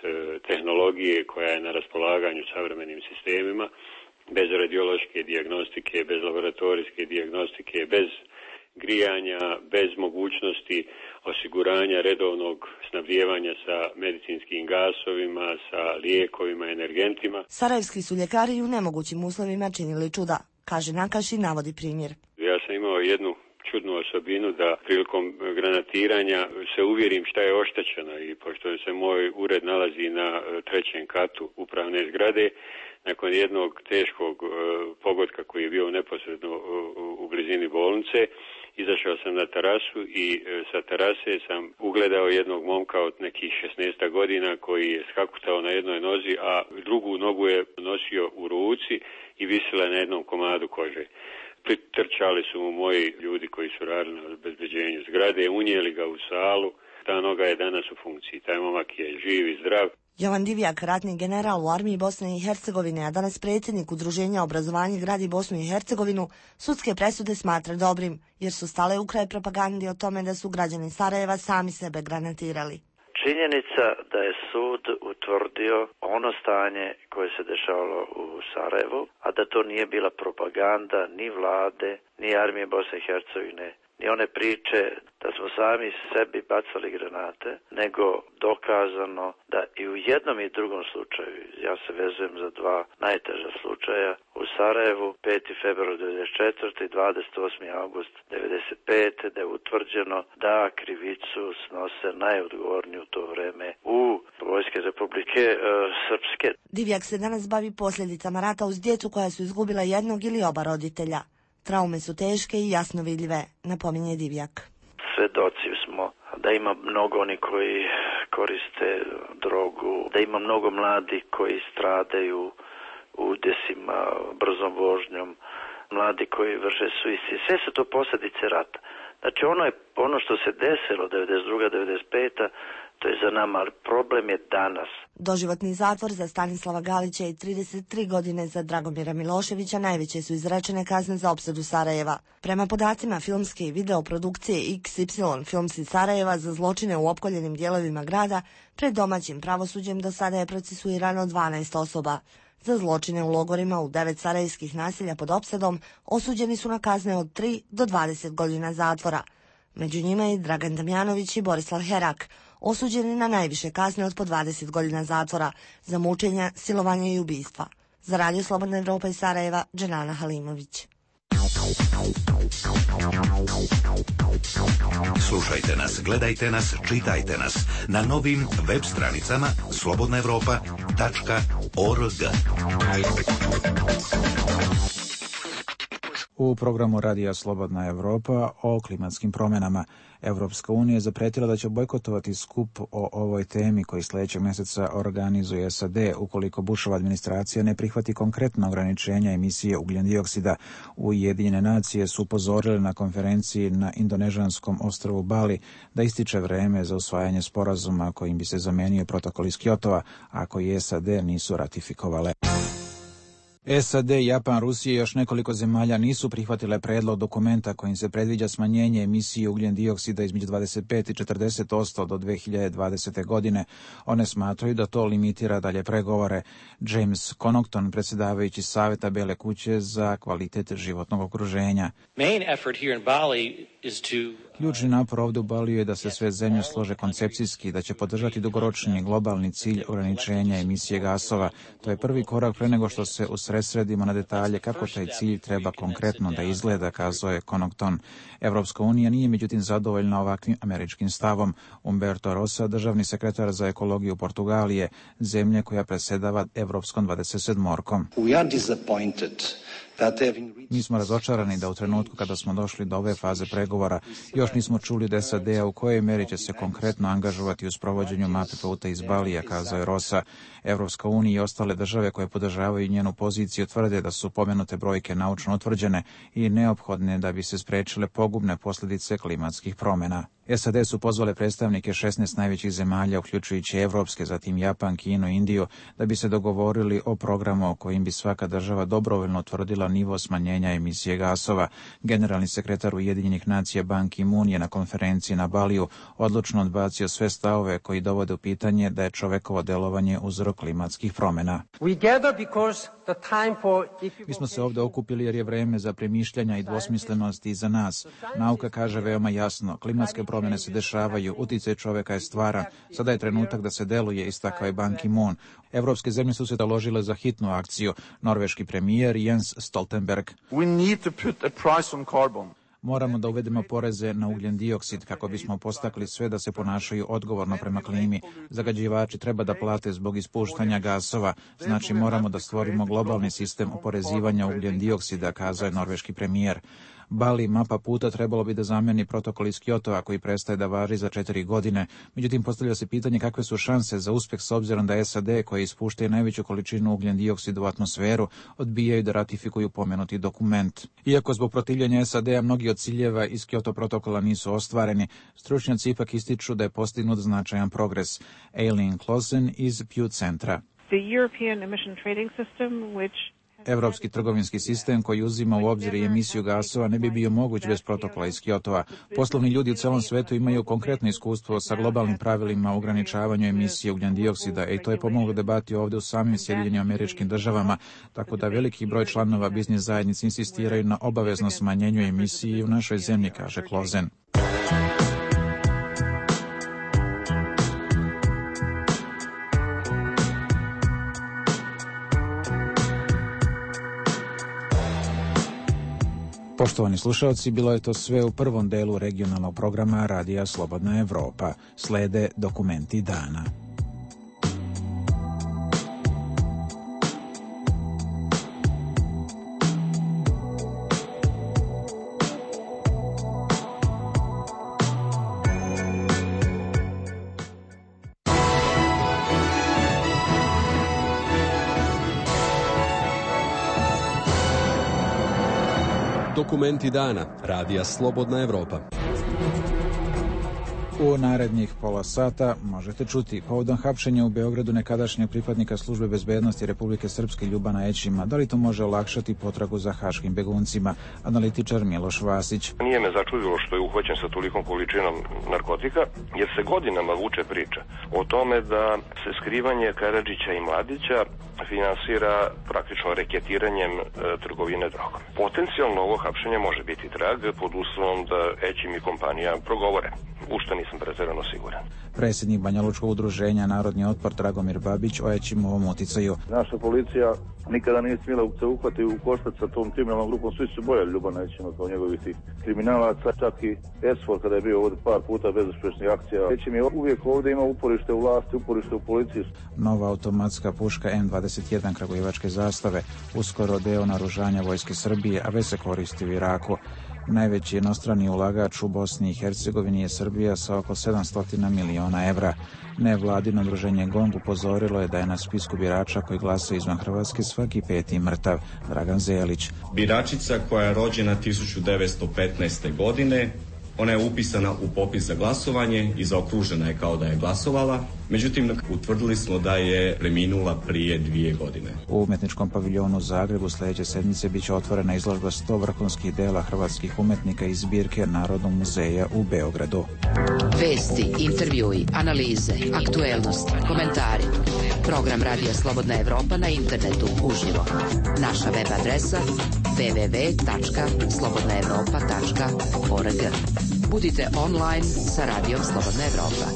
tehnologije koja je na raspolaganju savremenim sistemima, bez radiološke dijagnostike, bez laboratorijske dijagnostike, bez grijanja, bez mogućnosti osiguranja redovnog snabdijevanja sa medicinskim gasovima, sa lijekovima, energentima. Sarajevski su ljekari u nemogućim uslovima činili čuda, kaže Nakaš i navodi primjer. Ja sam imao jednu čudnu osobinu da prilikom granatiranja se uvjerim šta je oštećeno i pošto se moj ured nalazi na 3. katu upravne zgrade, nakon jednog teškog pogotka koji je bio neposredno u blizini bolnice, izašao sam na terasu i sa terase sam ugledao jednog momka od nekih 16 godina koji je skakutao na jednoj nozi, a drugu nogu je nosio u ruci i visila na jednom komadu kože. Pritrčali su mu moji ljudi koji su radili na obezbeđenju zgrade, unijeli ga u salu. Ta noga je danas u funkciji, taj momak je živ i zdrav. Jovan Divjak, ratni general u armiji Bosne i Hercegovine, a danas predsjednik Udruženja obrazovanja gradi Bosnu i Hercegovinu, sudske presude smatra dobrim, jer su stale u kraj propagandi o tome da su građani Sarajeva sami sebe granatirali. Činjenica da je sud utvrdio ono stanje koje se dešavalo u Sarajevu, a da to nije bila propaganda ni vlade, ni armije Bosne i Hercegovine, ni one priče da smo sami sebi bacali granate, nego dokazano da i u jednom i drugom slučaju, ja se vezujem za dva najteža slučaja, u Sarajevu 5. februar 1994. i 28. august 1995. da je utvrđeno da krivicu snose najodgovorniji u to vreme u Vojske Republike Srpske. Divjak se danas bavi posljedicama rata uz djecu koja su izgubila jednog ili oba roditelja. Traume su teške i jasno vidljive, napominje Divjak. Svedoci smo da ima mnogo oni koji koriste drogu, da ima mnogo mladih koji stradaju udesima, brzom vožnjom, mladi koji vrše suicid. Sve su to posljedice rata. Znači ono što se desilo 92. 95. to je za nama, ali problem je danas. Doživotni zatvor za Stanislava Galića i 33 godine za Dragomira Miloševića najveće su izrečene kazne za opsadu Sarajeva. Prema podacima filmske i videoprodukcije XY Films iz Sarajeva za zločine u opkoljenim dijelovima grada, pred domaćim pravosuđem do sada je procesuirano 12 osoba. Za zločine u logorima u 9 sarajevskih naselja pod opsadom osuđeni su na kazne od 3 do 20 godina zatvora. Među njima je Dragan Damjanović i Borislav Herak, osuđeni na najviše kazne od po 20 godina zatvora za mučenja, silovanje i ubistva. Za Radio Slobodna Evropa iz Sarajeva, Dženana Halimović. Slušajte nas, gledajte nas, čitajte nas na novim web stranicama slobodnaevropa.org. U programu Radija Slobodna Evropa o klimatskim promjenama. Evropska unija je zapretila da će bojkotovati skup o ovoj temi koji sljedećeg mjeseca organizuje SAD ukoliko Bushova administracija ne prihvati konkretno ograničenja emisije ugljendioksida. Ujedinjene nacije su upozorile na konferenciji na indonežanskom ostrvu Bali da ističe vreme za usvajanje sporazuma kojim bi se zamenio protokol iz Kyotova, a koji SAD nisu ratifikovale. SAD, Japan, Rusija i još nekoliko zemalja nisu prihvatile predlog dokumenta kojim se predviđa smanjenje emisije ugljendioksida između 25 i 40% do 2020. godine. One smatraju da to limitira dalje pregovore. James Connaughton, predsjedavajući Saveta Bele kuće za kvalitet životnog okruženja. Ključni napor ovdje u Baliju je da se sve zemlje slože koncepcijski, da će podržati dugoročni globalni cilj ograničenja emisije gasova. To je prvi korak pre nego što se usredsredimo na detalje kako taj cilj treba konkretno da izgleda, kazao je Connaughton. Evropska unija nije međutim zadovoljna ovakvim američkim stavom. Umberto Rosa, državni sekretar za ekologiju Portugalije, zemlje koja predsjedava Evropskom 27-orkom. Mi smo razočarani da u trenutku kada smo došli do ove faze pregovora još nismo čuli od SAD-a u kojoj meri će se konkretno angažovati u sprovođenju mape puta iz Balija, kazao je Rosa. Evropska unija i ostale države koje podržavaju njenu poziciju tvrde da su pomenute brojke naučno utvrđene i neophodne da bi se sprečile pogubne posljedice klimatskih promjena. SAD su pozvale predstavnike 16 najvećih zemalja, uključujući evropske, zatim Japan, Kinu i Indiju, da bi se dogovorili o programu kojim bi svaka država dobrovoljno utvrdila nivo smanjenja emisije gasova. Generalni sekretar Ujedinjenih nacija Ban Ki-moon je na konferenciji na Baliju odlučno odbacio sve stavove koji dovode u pitanje da je čovekovo delovanje uzrok klimatskih promjena. Mi smo se ovdje okupili jer je vreme za premišljanja i dvosmislenosti iza nas. Nauka kaže veoma jasno, klimatske promjene se dešavaju, uticaj čoveka je stvaran. Sada je trenutak da se deluje, istakao je Ban Ki-moon. Evropske zemlje su se založile za hitnu akciju. Norveški premijer Jens Stoltenberg. Moramo da uvedemo poreze na ugljen dioksid kako bismo postakli sve da se ponašaju odgovorno prema klimi. Zagađivači treba da plate zbog ispuštanja gasova. Znači moramo da stvorimo globalni sistem oporezivanja ugljen dioksida, kazao je norveški premijer. Bali, mapa puta, trebalo bi da zameni protokol iz Kyotova koji prestaje da važi za 4 godine. Međutim, postavlja se pitanje kakve su šanse za uspjeh s obzirom da SAD, koji ispuštaju najveću količinu ugljen dioksida u atmosferu, odbijaju da ratifikuju pomenuti dokument. Iako zbog protivljenja SAD-a mnogi od ciljeva iz Kyoto protokola nisu ostvareni, stručnjaci ipak ističu da je postignut značajan progres. Aileen Clausen iz Pew centra. Evropski trgovinski sistem koji uzima u obzir i emisiju gasova ne bi bio moguć bez protokola iz Kyotova. Poslovni ljudi u celom svetu imaju konkretno iskustvo sa globalnim pravilima o ograničavanju emisije ugljendioksida i to je pomoglo debati ovde u samim Sjedinjenim Američkim Državama, tako da veliki broj članova biznis zajednice insistiraju na obavezno smanjenju emisije u našoj zemlji, kaže Klozen. Poštovani slušalci, bilo je to sve u prvom delu regionalnog programa Radija Slobodna Evropa. Slede dokumenti dana. Dokumenti dana. Radija Slobodna Evropa. U narednih pola sata možete čuti povodom hapšenja u Beogradu nekadašnjeg pripadnika službe bezbednosti Republike Srpske Ljubana Ećima. Da li to može olakšati potragu za haškim beguncima? Analitičar Miloš Vasić. Nije me začudilo što je uhvaćen sa tolikom količinom narkotika, jer se godinama vuče priča o tome da se skrivanje Karadžića i Mladića finansira praktično reketiranjem trgovine drogom. Potencijalno ovo hapšenje može biti trag pod uslovom da Ećim i kompanija progovore, u što nisam pretjerano siguran. Predsjednik Banjalučkog udruženja Narodni otpor Dragomir Babić o Ećimovom uticaju. Naša policija nikada nije smjela se uhvati u koštac sa tom kriminalnom grupom, svi su bojali Ljubana Ećima kao njegovih kriminalaca, čak i Esfor kada je bio ovdje par puta bezuspješnih akcija. Ećim je uvijek ovdje imao uporište u vlasti, uporište u policiji. Nova automatska puška M21 kragujevačke zastave, uskoro deo naoružanja Vojske Srbije, a već se koristi u Iraku. Najveći jednostrani ulagač u Bosni i Hercegovini je Srbija sa oko 700 miliona evra. Nevladino udruženje GONG upozorilo je da je na spisku birača koji glasaju izvan Hrvatske svaki peti mrtav. Dragan Zelić. Biračica koja je rođena 1915. godine, ona je upisana u popis za glasovanje i zaokružena je kao da je glasovala. Međutim, utvrdili smo da je preminula prije 2 godine. U umetničkom paviljonu u Zagrebu sljedeće sedmice biće otvorena izložba 100 vrhunskih dela hrvatskih umetnika iz zbirke Narodnog muzeja u Beogradu. Vesti, intervjui, analize, aktuelnosti, komentari. Program Radija Slobodna Evropa na internetu uživo. Naša web adresa www.slobodnaevropa.org. Budite online sa Radijom Slobodna Evropa.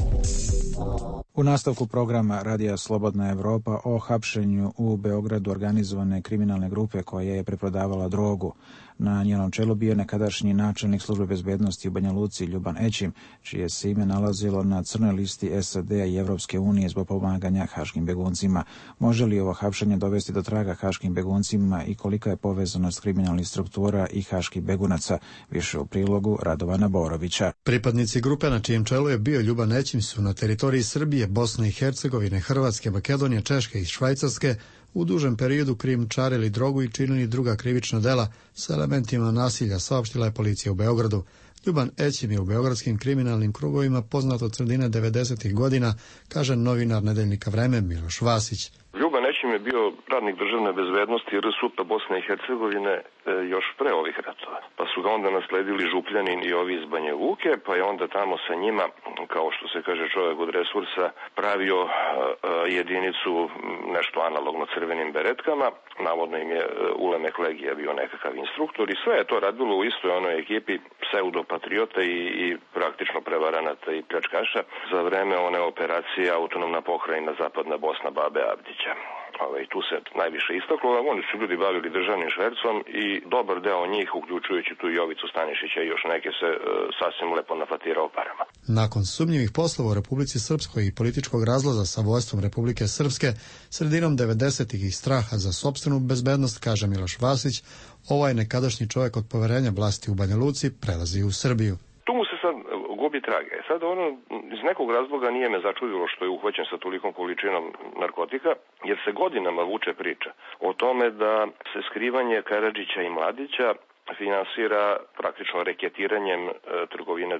U nastavku programa Radija Slobodna Evropa o hapšenju u Beogradu organizovane kriminalne grupe koja je preprodavala drogu. Na njenom čelu bio nekadašnji načelnik službe bezbednosti u Banja Luci Ljuban Ećim, čije se ime nalazilo na crnoj listi SAD-a i Evropske unije zbog pomaganja haškim beguncima. Može li ovo hapšenje dovesti do traga haškim beguncima i kolika je povezanost kriminalnih struktura i haških begunaca? Više u prilogu Radovana Borovića. Pripadnici grupe na čijem čelu je bio Ljuban Ećim su na teritoriji Srbije, Bosne i Hercegovine, Hrvatske, Makedonije, Češke i Švajcarske u dužem periodu krijumčarili drogu i činili druga krivična dela sa elementima nasilja, saopštila je policija u Beogradu. Ljuban Ećim je u beogradskim kriminalnim krugovima poznat od sredine 90. godina, kaže novinar Nedeljnika Vreme Miloš Vasić. Ljuban Ećim je bio radnik državne bezbednosti RSUP-a Bosne i Hercegovine još pre ovih ratova. Pa su ga onda nasledili Župljanin i ovi iz Banja Luke, pa je onda tamo sa njima, kao što se kaže čovjek od resursa, pravio jedinicu nešto analogno crvenim beretkama. Navodno im je Ulemek Legija bio nekakav instruktor i sve je to radilo u istoj onoj ekipi pseudopatriota i praktično prevaranata i pljačkaša za vreme one operacije Autonomna pokrajina Zapadna Bosna Babe Abdića. Tu se najviše istaklo, oni su ljudi bavili državnim švercom i dobar deo njih, uključujući tu Jovicu Stanišića i još neke, se sasvim lepo nafatirao parama. Nakon sumnjivih poslova u Republici Srpskoj i političkog razloza sa vojstvom Republike Srpske, sredinom 90-ih i straha za sopstvenu bezbednost, kaže Miloš Vasić, ovaj nekadašnji čovjek od poverenja vlasti u Banja Luci prelazi u Srbiju. Tu mu se sad gubi trage. Sad iz nekog razloga nije me začudilo što je uhvaćen sa tolikom količinom narkotika, jer se godinama vuče priča o tome da se skrivanje Karadžića i Mladića finansira praktično reketiranjem trgovine drogom.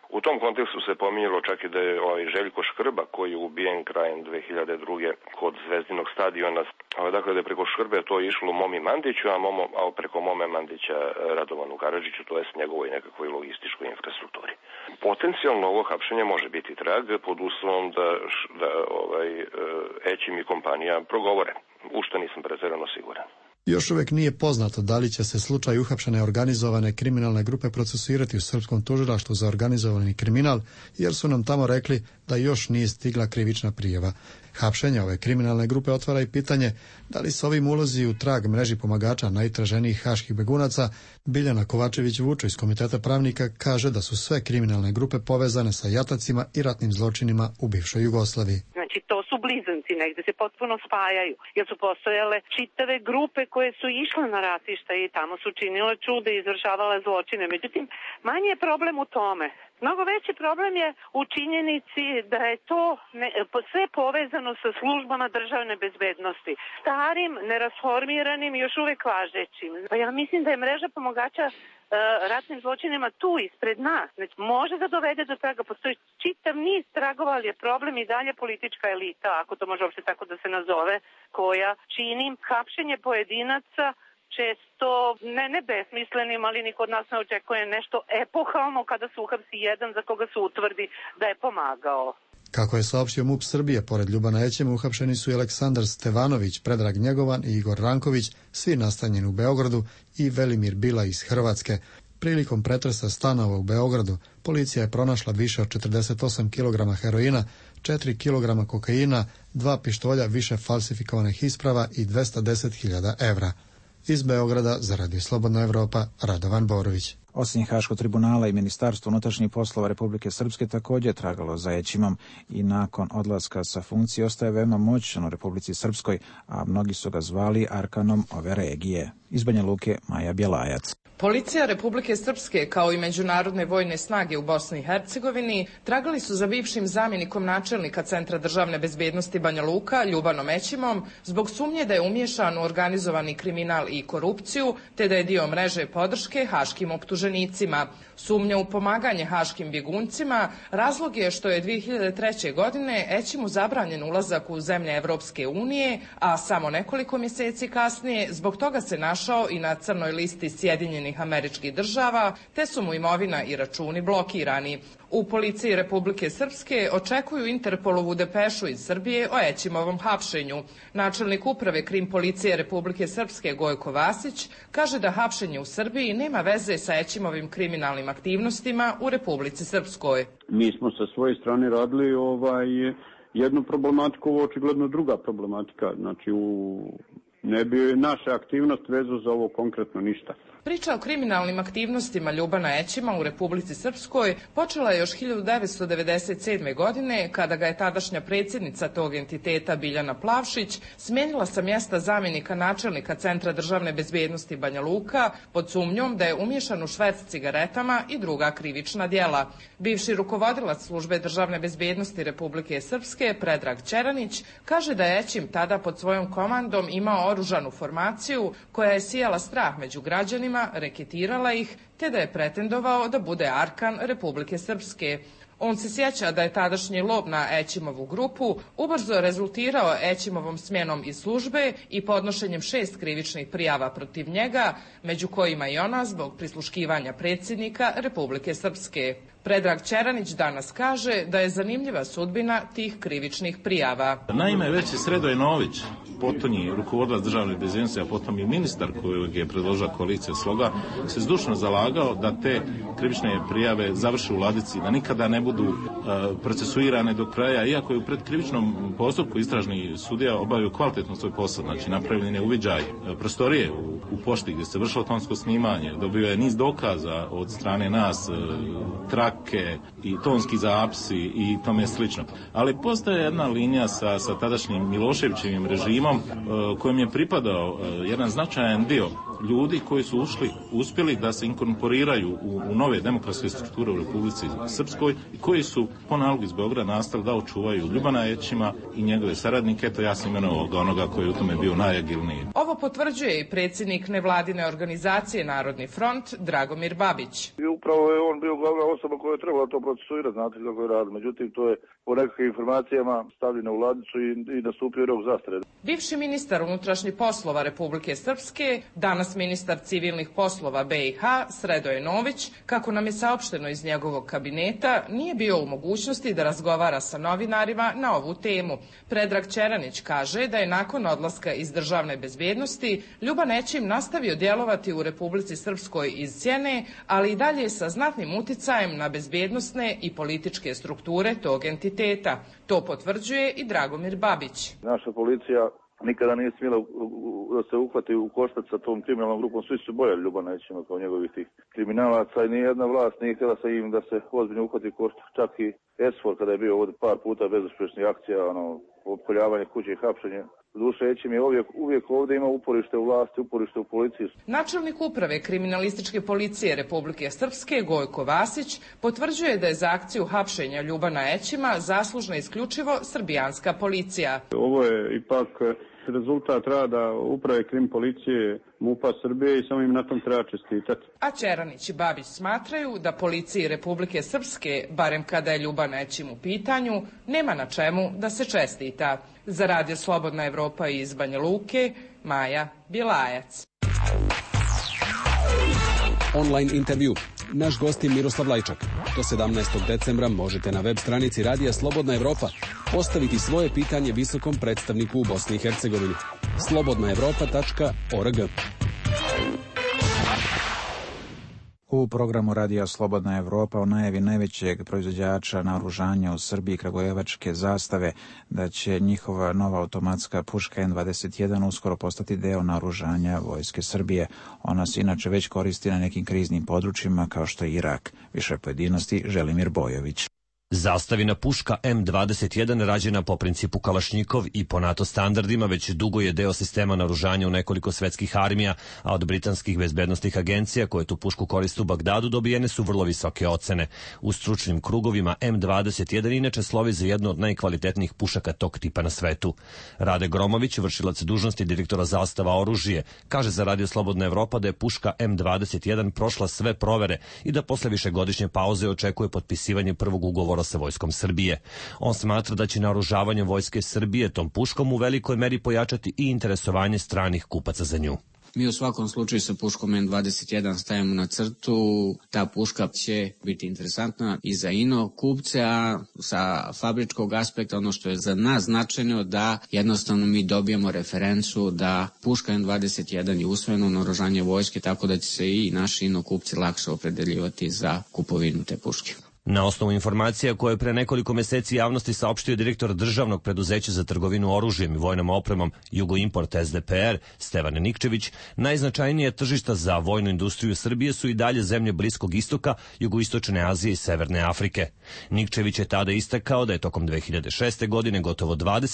U tom kontekstu se pominjalo čak i da je Željko Škrba, koji je ubijen krajem 2002. kod Zvezdinog stadiona. Dakle, da je preko Škrbe to išlo Momi Mandiću, a preko Mome Mandića Radovanu Karadžiću, to jest njegovoj nekakvoj logističkoj infrastrukturi. Potencijalno ovo hapšenje može biti trag pod uslovom da Ećim i kompanija progovore, u što nisam pretjerano siguran. Još uvijek nije poznato da li će se slučaj uhapšene organizovane kriminalne grupe procesuirati u Srpskom tužilaštvu za organizovani kriminal, jer su nam tamo rekli da još nije stigla krivična prijava. Hapšenje ove kriminalne grupe otvara i pitanje da li se ovim ulozi u trag mreži pomagača najtraženijih haških begunaca. Biljana Kovačević-Vučo iz Komiteta pravnika kaže da su sve kriminalne grupe povezane sa jatacima i ratnim zločinima u bivšoj Jugoslaviji. Znači to su blizanci, negde se potpuno spajaju, jer su postojale čitave grupe koje su išle na ratišta i tamo su činile čude i izvršavale zločine. Međutim, manji je problem u tome. Mnogo veći problem je u činjenici da je to sve povezano sa službama državne bezbednosti, starim, nerasformiranim i još uvek važećim. Pa ja mislim da je mreža pomagača ratnim zločinima tu ispred nas. Znači, može da dovede do toga, postoji čitav niz tragova, ali je problem i dalje politička elita, ako to može uopšte tako da se nazove, koja čini hapšenje pojedinaca često ne besmislenim, ali niko od nas ne očekuje nešto epohalno kada se uhapsi jedan za koga se utvrdi da je pomagao. Kako je saopštio MUP Srbije, pored Ljubana Ećema uhapšeni su i Aleksandar Stevanović, Predrag Njegovan i Igor Ranković, svi nastanjeni u Beogradu, i Velimir Bila iz Hrvatske. Prilikom pretresa stanova u Beogradu, policija je pronašla više od 48 kg heroina, 4 kg kokaina, 2 pištolja, više falsifikovanih isprava i 210.000 evra. Iz Beograda za Radio Slobodna Evropa, Radovan Borović. Osim Haškog tribunala i Ministarstvo unutrašnjih poslova Republike Srpske također tragalo za Ećimom i nakon odlaska sa funkcije ostaje veoma moćan u Republici Srpskoj, a mnogi su ga zvali arkanom ove regije. Iz Banja Luke, Maja Bjelajac. Policija Republike Srpske kao i međunarodne vojne snage u Bosni i Hercegovini tragali su za bivšim zamjenikom načelnika Centra državne bezbednosti Banja Luka, Ljubanom Ećimom, zbog sumnje da je umiješan u organizovani kriminal i korupciju, te da je dio mreže podrške haškim optuženicima. Sumnja u pomaganje haškim bjeguncima razlog je što je 2003. godine Ećimu zabranjen ulazak u zemlje Evropske unije, a samo nekoliko mjeseci kasnije zbog toga se našao i na crnoj listi Sjedinjenih Američkih Država, te su mu imovina i računi blokirani. U policiji Republike Srpske očekuju Interpolovu depešu iz Srbije o Ećimovom hapšenju. Načelnik uprave Krim policije Republike Srpske Gojko Vasić kaže da hapšenje u Srbiji nema veze sa Ećimovim kriminalnim aktivnostima u Republici Srpskoj. Mi smo sa svoje strane radili jednu problematiku, ovo očigledno druga problematika. Znači ne bi naša aktivnost vezu za ovo konkretno ništa. Priča o kriminalnim aktivnostima Ljubana Ećima u Republici Srpskoj počela je još 1997. godine, kada ga je tadašnja predsjednica tog entiteta Biljana Plavšić smijenila sa mjesta zamjenika načelnika Centra državne bezbednosti Banja Luka pod sumnjom da je umiješan u šverc cigaretama i druga krivična djela. Bivši rukovodilac službe državne bezbednosti Republike Srpske, Predrag Ćeranić, kaže da je Ećim tada pod svojom komandom imao oružanu formaciju koja je sijala strah među građanima, reketirala ih, te da je pretendovao da bude arkan Republike Srpske. On se sjeća da je tadašnji lov na Ećimovu grupu ubrzo rezultirao Ećimovom smjenom iz službe i podnošenjem 6 krivičnih prijava protiv njega, među kojima i ona zbog prisluškivanja predsjednika Republike Srpske. Predrag Ćeranić danas kaže da je zanimljiva sudbina tih krivičnih prijava. Naime, već je Sredoje Nović, potonji rukovodilac državne bezbednosti, a potom i ministar kojeg je predložila koalicija Sloga, se zdušno zalagao da te krivične prijave završe u ladici, da nikada ne budu procesuirane do kraja, iako je u predkrivičnom postupku istražni sudija obavio kvalitetno svoj posao, znači napravljen je uviđaj prostorije u pošti gdje se vršilo tonsko snimanje, dobio je niz dokaza od strane nas, trake i tonski zapisi i tome slično. Ali postoje jedna linija sa tadašnjim Miloševićevim režimom kojem je pripadao jedan značajan dio ljudi koji su uspjeli da se inkorporiraju u nove demokratske strukture u Republici Srpskoj i koji su po nalogu iz Beograda nastali da očuvaju Ljubana Ećima i njegove saradnike. Eto, ja sam imenovao onoga koji je u tome bio najagilniji. Ovo potvrđuje i predsjednik nevladine organizacije Narodni front Dragomir Babić. I upravo je on bio glavna osoba koja je trebala to procesuirati, znate kako je radilo. Međutim, to je po nekakvim informacijama stavljeno u ladicu i nastupio rok zastare. Bivši ministar unutrašnjih poslova Republike Srpske, danas ministar civilnih poslova BiH, Sredoje Nović, kako nam je saopšteno iz njegovog kabineta, nije bio u mogućnosti da razgovara sa novinarima na ovu temu. Predrag Ćeranić kaže da je nakon odlaska iz državne bezbednosti Ljuban Ećim nastavio djelovati u Republici Srpskoj iz Sjene, ali i dalje sa znatnim uticajem na bezbednosne i političke strukture tog entiteta. To potvrđuje i Dragomir Babić. Naša policija nikada nije smjela da se uhvati u koštac sa tom kriminalnom grupom. Svi su boljeli Ljubana Ećima kao njegovih tih kriminalaca i nijedna vlast nije htjela sa im da se ozbiljno uhvati u koštac. Čak i SFOR kada je bio ovdje par puta bezuspješnih akcija, opkoljavanje kuće i hapšenje. Duše Ećim je uvijek ovdje ima uporište u vlasti, uporište u policiji. Načelnik uprave kriminalističke policije Republike Srpske Gojko Vasić potvrđuje da je za akciju hapšenja Ljubana Ećima zaslužna isključivo srbijanska policija. Ovo je ipak rezultat rada uprave krim policije MUP-a Srbije i samo im na tom treba čestitati. A Ćeranić i Babić smatraju da policiji Republike Srpske, barem kada je Ljuban Ećim u pitanju, nema na čemu da se čestita. Za Radio Slobodna Evropa iz Banja Luke, Maja Bjelajac. Online intervju. Naš gost je Miroslav Lajčak. Do 17. decembra možete na web stranici Radija Slobodna Evropa postaviti svoje pitanje visokom predstavniku u Bosni i Hercegovini. slobodnaevropa.org. U programu Radija Slobodna Evropa o najavi najvećeg proizvođača naoružanja u Srbiji Kragujevačke zastave da će njihova nova automatska puška M21 uskoro postati deo naoružanja Vojske Srbije. Ona se inače već koristi na nekim kriznim područjima kao što je Irak. Više pojedinosti Želimir Bojović. Zastavina puška M21 rađena po principu Kalašnjikov i po NATO standardima već dugo je deo sistema naoružanja u nekoliko svetskih armija, a od britanskih bezbednostnih agencija koje tu pušku koriste u Bagdadu dobijene su vrlo visoke ocene. U stručnim krugovima M21 inače slovi za jednu od najkvalitetnijih pušaka tog tipa na svetu. Rade Gromović, vršilac dužnosti direktora Zastava oružje, kaže za Radio Slobodna Evropa da je puška M21 prošla sve provere i da posle višegodišnje pauze očekuje potpisivanje prvog ugovora sa Vojskom Srbije. On smatra da će naoružavanje Vojske Srbije tom puškom u velikoj meri pojačati i interesovanje stranih kupaca za nju. Mi u svakom slučaju sa puškom M21 stavimo na crtu, ta puška će biti interesantna i za ino kupce, a sa fabričkog aspekta ono što je za nas značajno da jednostavno mi dobijemo referencu da puška M21 je usvojeno u naoružanje vojske, tako da će se i naši ino kupci lakše opredeljivati za kupovinu te puške. Na osnovu informacija koje je pre nekoliko meseci javnosti saopštio direktor Državnog preduzeća za trgovinu oružjem i vojnom opremom Jugoimport SDPR Stevan Nikčević, najznačajnije tržišta za vojnu industriju Srbije su i dalje zemlje Bliskog istoka, Jugoistočne Azije i Severne Afrike. Nikčević je tada istakao da je tokom 2006. godine gotovo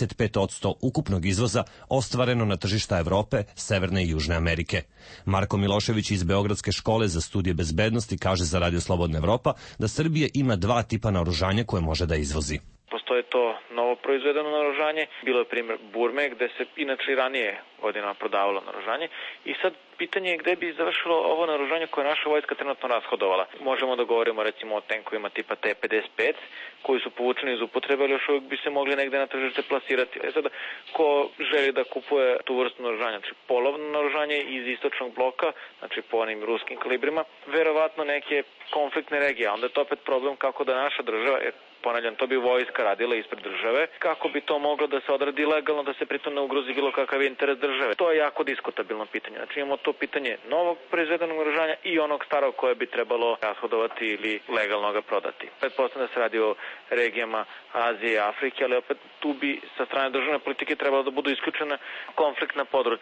25% ukupnog izvoza ostvareno na tržišta Evrope, Severne i Južne Amerike. Marko Milošević iz Beogradske škole za studije bezbednosti kaže za Radio Slobodna Evropa da Srbija ima dva tipa naoružanja koje može da izvozi. Postoje to novo proizvedeno naoružanje, bilo je primjer Burme gde se inače i ranije godinama prodavalo naoružanje i sad pitanje je gde bi završilo ovo naoružanje koje naša vojska trenutno rashodovala. Možemo da govorimo recimo o tenkovima tipa T-55 koji su povučeni iz upotrebe, ali još uvijek bi se mogli negde na tržište plasirati. Sada, ko želi da kupuje tu vrstu naoružanja, znači polovno naoružanje iz istočnog bloka, znači po onim ruskim kalibrima, verovatno neke konfliktne regije, onda je to opet problem kako da naša država, ponavljam, to bi vojska radila ispred države, kako bi to moglo da se odradi legalno, da se pritom ne ugrozi bilo kakav interes države. To je jako diskutabilno pitanje. Znači imamo to pitanje novog proizvedenog naoružanja i onog starog koje bi trebalo rashodovati ili legalno ga prodati. Pretpostavljam da se radi o regijama Azije i Afrike, ali opet tu bi sa strane državne politike trebalo da budu isključene konfliktna područja.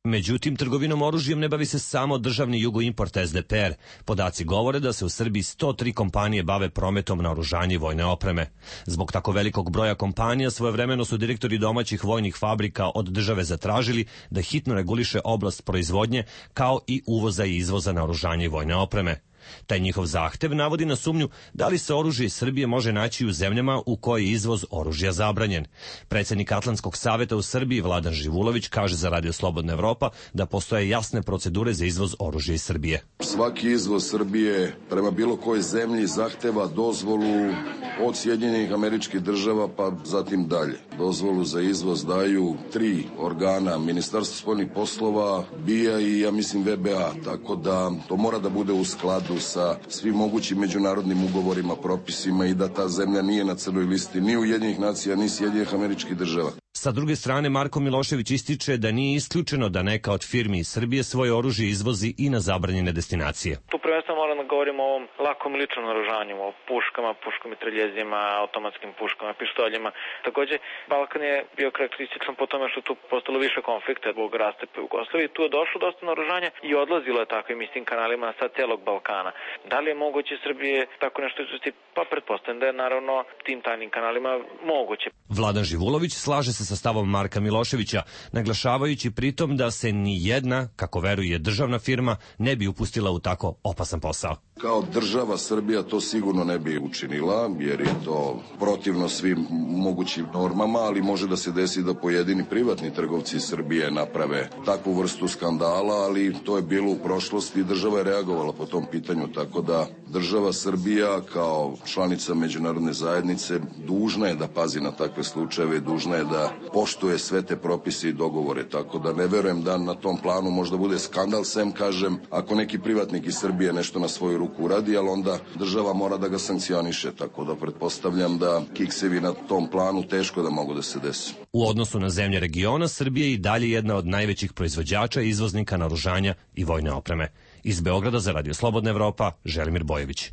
Međutim, trgovinom oružjem ne bavi se samo državni Jugoimport SDPR. Podaci govore da se u Srbiji 103 kompanije bave prometom naoružanja i vojne opreme. Zbog tako velikog broja kompanija svojevremeno su direktori domaćih vojnih fabrika od države zatražili da hitno reguliše oblast proizvodnje kao i uvoza i izvoza naoružanja i vojne opreme. Taj njihov zahtev navodi na sumnju da li se oružje iz Srbije može naći u zemljama u kojoj je izvoz oružja zabranjen. Predsjednik Atlantskog saveta u Srbiji Vladan Živulović kaže za Radio Slobodna Evropa da postoje jasne procedure za izvoz oružja iz Srbije. Svaki izvoz Srbije prema bilo kojoj zemlji zahteva dozvolu od Sjedinjenih Američkih Država pa zatim dalje. Dozvolu za izvoz daju 3 organa, Ministarstvo spoljnih poslova, BIA i ja mislim VBA, tako da to mora da bude u skladu sa svim mogućim međunarodnim ugovorima, propisima i da ta zemlja nije na crnoj listi ni Ujedinjenih nacija, ni Sjedinjenih Američkih Država. Sa druge strane, Marko Milošević ističe da nije isključeno da neka od firmi iz Srbije svoje oružje izvozi i na zabranjene destinacije. Tu prvenstveno moram da govorimo o ovom lakom ličnom naoružanju, o puškama, puškomitraljezima, automatskim puškama, pištoljima. Takođe, Balkan je bio karakterističan po tome što tu postalo više konflikta zbog rastepa u Jugoslaviji. Tu je došlo dosta naoružanja i odlazilo je takvim istim kanalima sa celog Balkana. Da li je moguće Srbije tako nešto izvesti? Pa pretpostavljam da je naravno tim tajnim kanalima moguće. Vladan Živulović slaže se sa stavom Marka Miloševića, naglašavajući pritom da se ni jedna, kako veruje državna firma, ne bi upustila u tako opasan posao. Kao država Srbija to sigurno ne bi učinila, jer je to protivno svim mogućim normama, ali može da se desi da pojedini privatni trgovci Srbije naprave takvu vrstu skandala, ali to je bilo u prošlosti i država je reagovala po tom pitanju, tako da država Srbija kao članica međunarodne zajednice dužna je da pazi na takve slučajeve, dužna je da poštuje sve te propise i dogovore, tako da ne verujem da na tom planu možda bude skandal, sem kažem, ako neki privatnik iz Srbije nešto na svoju ruku uradi, ali onda država mora da ga sankcioniše, tako da pretpostavljam da kiksevi na tom planu teško da mogu da se desi. U odnosu na zemlje regiona, Srbija je i dalje jedna od najvećih proizvođača i izvoznika naoružanja i vojne opreme. Iz Beograda za Radio Slobodna Evropa, Želimir Bojević.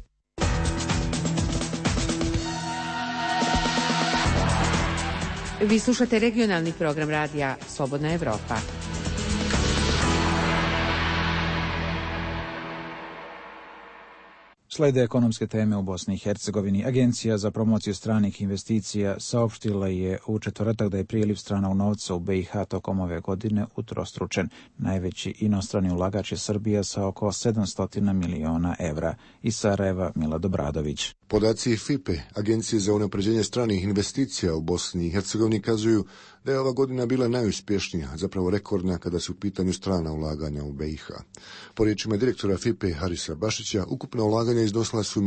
Vi slušate regionalni program radija Slobodna Evropa. Slede ekonomske teme u Bosni i Hercegovini. Agencija za promociju stranih investicija saopštila je u četvrtak da je priliv stranog novca u BiH tokom ove godine utrostručen. Najveći inostrani ulagač je Srbija sa oko 700 miliona evra. Iz Sarajeva Mila Dobradović. Podaci FIPE, Agencije za unapređenje stranih investicija u Bosni i Hercegovini, kazuju da je ova godina bila najuspješnija, zapravo rekordna kada su u pitanju strana ulaganja u BiH. Po riječima direktora FIPE Harisa Bašića, ukupna ulaganja iznosila su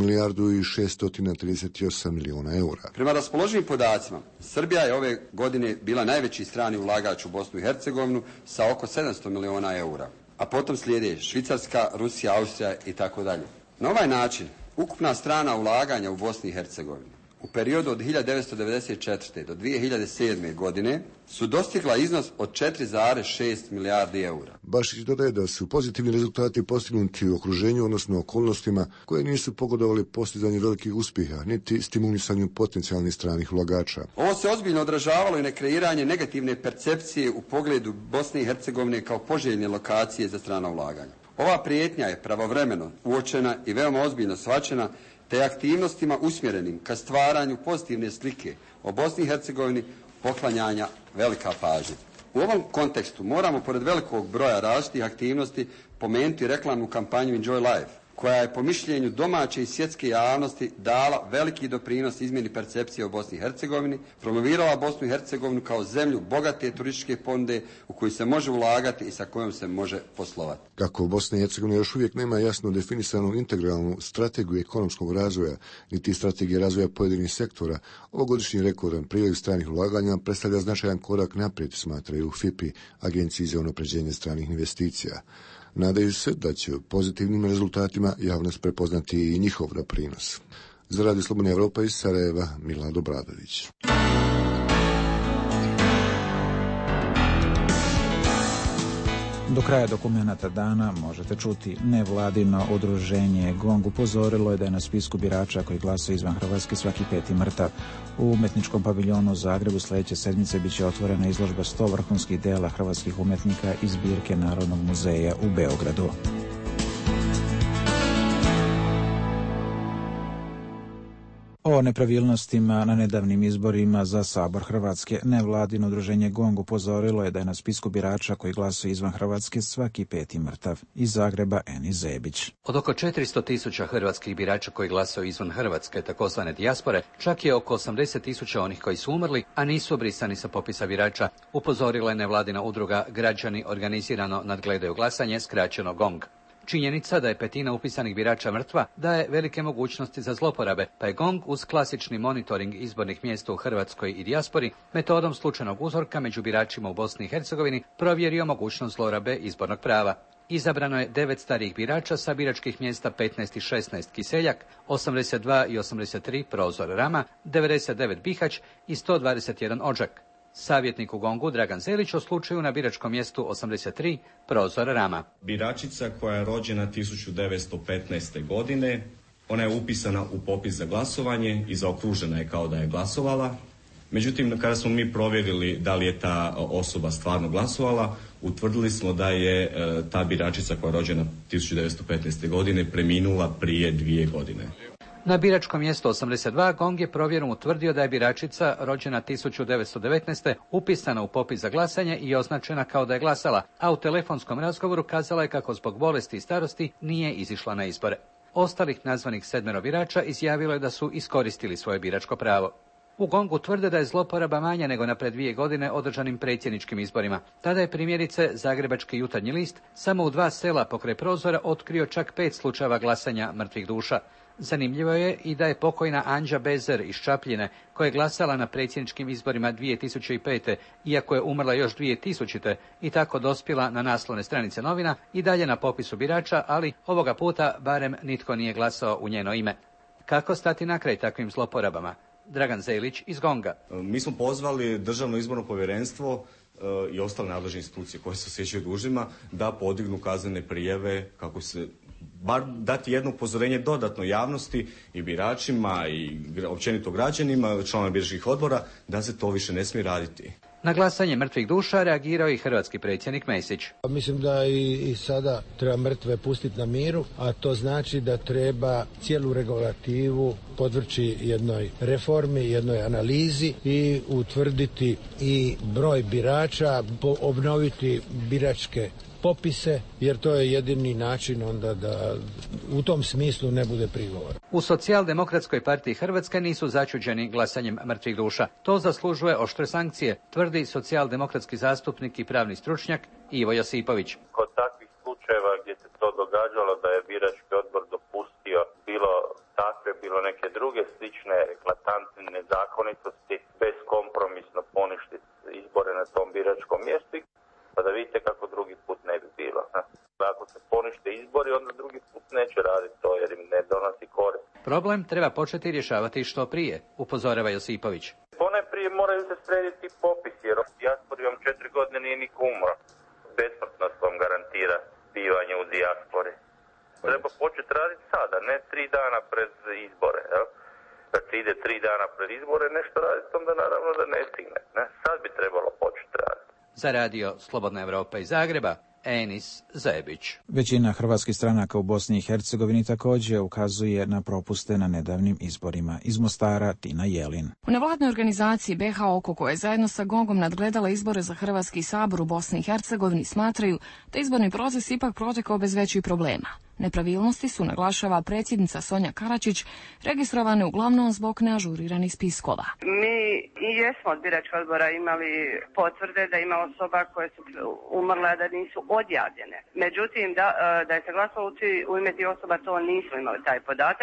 1.638 miliona eura. Prema raspoloživim podacima, Srbija je ove godine bila najveći strani ulagač u Bosnu i Hercegovinu sa oko 700 miliona eura, a potom slijede Švicarska, Rusija, Austrija i tako dalje. Na ovaj način, ukupna strana ulaganja u Bosni i Hercegovini u periodu od 1994. do 2007. godine su dostigla iznos od 4,6 milijardi eura. Bašić dodaje da su pozitivni rezultati postignuti u okruženju, odnosno okolnostima koje nisu pogodovali postizanju velikih uspjeha, niti stimulisanju potencijalnih stranih ulagača. Ovo se ozbiljno odražavalo i na kreiranje negativne percepcije u pogledu Bosne i Hercegovine kao poželjne lokacije za strana ulaganja. Ova prijetnja je pravovremeno uočena i veoma ozbiljno shvaćena, te aktivnostima usmjerenim ka stvaranju pozitivne slike o Bosni i Hercegovini poklanjanja velika pažnja. U ovom kontekstu moramo, pored velikog broja različitih aktivnosti, pomenuti reklamnu kampanju Enjoy Life, koja je po mišljenju domaće i svjetske javnosti dala veliki doprinos izmjeni percepcije o Bosni i Hercegovini, promovirala Bosnu i Hercegovinu kao zemlju bogate turističke ponude u koju se može ulagati i sa kojom se može poslovati. Kako Bosna i Hercegovina još uvijek nema jasno definisanu integralnu strategiju ekonomskog razvoja, niti strategije razvoja pojedinih sektora, ovogodišnji rekordan priliv stranih ulaganja predstavlja značajan korak naprijed, smatraju FIPI, Agenciji za unapređenje stranih investicija. Nadaju se da će pozitivnim rezultatima javnost prepoznati i njihov doprinos. Za Radio Slobodna Evropa iz Sarajeva, Mila Dobradović. Do kraja dokumenata dana možete čuti nevladino udruženje GONG upozorilo je da je na spisku birača koji glasaju izvan Hrvatske svaki peti mrtav. U umetničkom paviljonu u Zagrebu sljedeće sedmice biće otvorena izložba 100 vrhunskih dela hrvatskih umetnika iz zbirke Narodnog muzeja u Beogradu. O nepravilnostima na nedavnim izborima za Sabor Hrvatske nevladino udruženje GONG upozorilo je da je na spisku birača koji glasuju izvan Hrvatske svaki peti mrtav. Iz Zagreba Eni Zebić. Od oko 400.000 hrvatskih birača koji glasuju izvan Hrvatske, takozvane dijaspore, čak je oko 80.000 onih koji su umrli, a nisu brisani sa popisa birača, upozorila je nevladina udruga Građani organizirano nadgledaju glasanje, skraćeno GONG. Činjenica da je petina upisanih birača mrtva daje velike mogućnosti za zloporabe, pa je GONG uz klasični monitoring izbornih mjesta u Hrvatskoj i dijaspori metodom slučajnog uzorka među biračima u Bosni i Hercegovini provjerio mogućnost zlorabe izbornog prava. Izabrano je 9 starijih birača sa biračkih mjesta 15 i 16 Kiseljak, 82 i 83 Prozor Rama, 99 Bihać i 121 Odžak. Savjetnik u GONG-u Dragan Zelić o slučaju na biračkom mjestu 83 Prozor Rama. Biračica koja je rođena 1915. godine, ona je upisana u popis za glasovanje i zaokružena je kao da je glasovala. Međutim, kada smo mi provjerili da li je ta osoba stvarno glasovala, utvrdili smo da je ta biračica koja je rođena 1915. godine preminula prije 2 godine. Na biračkom mjestu 82 GONG je provjerom utvrdio da je biračica rođena 1919. upisana u popis za glasanje i označena kao da je glasala, a u telefonskom razgovoru kazala je kako zbog bolesti i starosti nije izišla na izbore. Ostalih nazvanih 7 birača izjavilo je da su iskoristili svoje biračko pravo. U GONG-u tvrde da je zloporaba manja nego na pred 2 godine održanim predsjedničkim izborima. Tada je primjerice Zagrebački Jutarnji list samo u 2 sela pokraj Prozora otkrio čak 5 slučajeva glasanja mrtvih duša. Zanimljivo je i da je pokojna Anđa Bezer iz Čapljine, koja je glasala na predsjedničkim izborima 2005. iako je umrla još 2000. i tako dospjela na naslovne stranice novina i dalje na popisu birača, ali ovoga puta barem nitko nije glasao u njeno ime. Kako stati na kraj takvim zloporabama? Dragan Zelić iz GONG-a. Mi smo pozvali Državno izborno povjerenstvo i ostale nadležne institucije koje se osjećaju dužnima da podignu kaznene prijave kako se bar dati jedno upozorenje dodatno javnosti i biračima i općenito građanima, članova biračkih odbora, da se to više ne smije raditi. Na glasanje mrtvih duša reagirao i hrvatski predsjednik Mesić. Mislim da i sada treba mrtve pustiti na miru, a to znači da treba cijelu regulativu podvrći jednoj reformi, jednoj analizi i utvrditi i broj birača, obnoviti biračke popise, jer to je jedini način onda da u tom smislu ne bude prigovora. U Socijaldemokratskoj partiji Hrvatske nisu začuđeni glasanjem mrtvih duša. To zaslužuje oštre sankcije, tvrdi socijaldemokratski zastupnik i pravni stručnjak Ivo Josipović. Kod takvih slučajeva gdje se to događalo da je birački odbor dopustio bilo takve, bilo neke druge slične eklatantne nezakonitosti, beskompromisno poništiti izbore na tom biračkom mjestu, pa da vidite kako drugi put ne bi bilo. Ako se ponište izbori, onda drugi put neće raditi to jer im ne donosi korist. Problem treba početi rješavati što prije, upozorava Josipović. Ponajprije moraju se srediti popis, jer u dijaspori vam 4 godine nije niko umro. Besmrtnost vam garantira bivanje u dijaspori. Treba početi raditi sada, ne 3 dana pred izbore. Jel? Kad se ide 3 dana pred izbore, nešto raditi, onda naravno da ne stigne. Ne? Sad bi trebalo početi raditi. Za radio Slobodna Evropa iz Zagreba, Enis Zebić. Većina hrvatskih stranaka u Bosni i Hercegovini također ukazuje na propuste na nedavnim izborima. Iz Mostara Tina Jelin. U nevladnoj organizaciji BH Oko, koja je zajedno sa GONG-om nadgledala izbore za Hrvatski sabor u Bosni i Hercegovini, smatraju da izborni proces ipak protekao bez većih problema. Nepravilnosti su, naglašava predsjednica Sonja Karačić, registrovane uglavnom zbog neažuriranih spiskova. Mi i jesmo od biračkog odbora imali potvrde da ima osoba koje su umrle, da nisu odjavljene. Međutim, da je se glasalo u ime tih osoba, to nismo imali taj podatak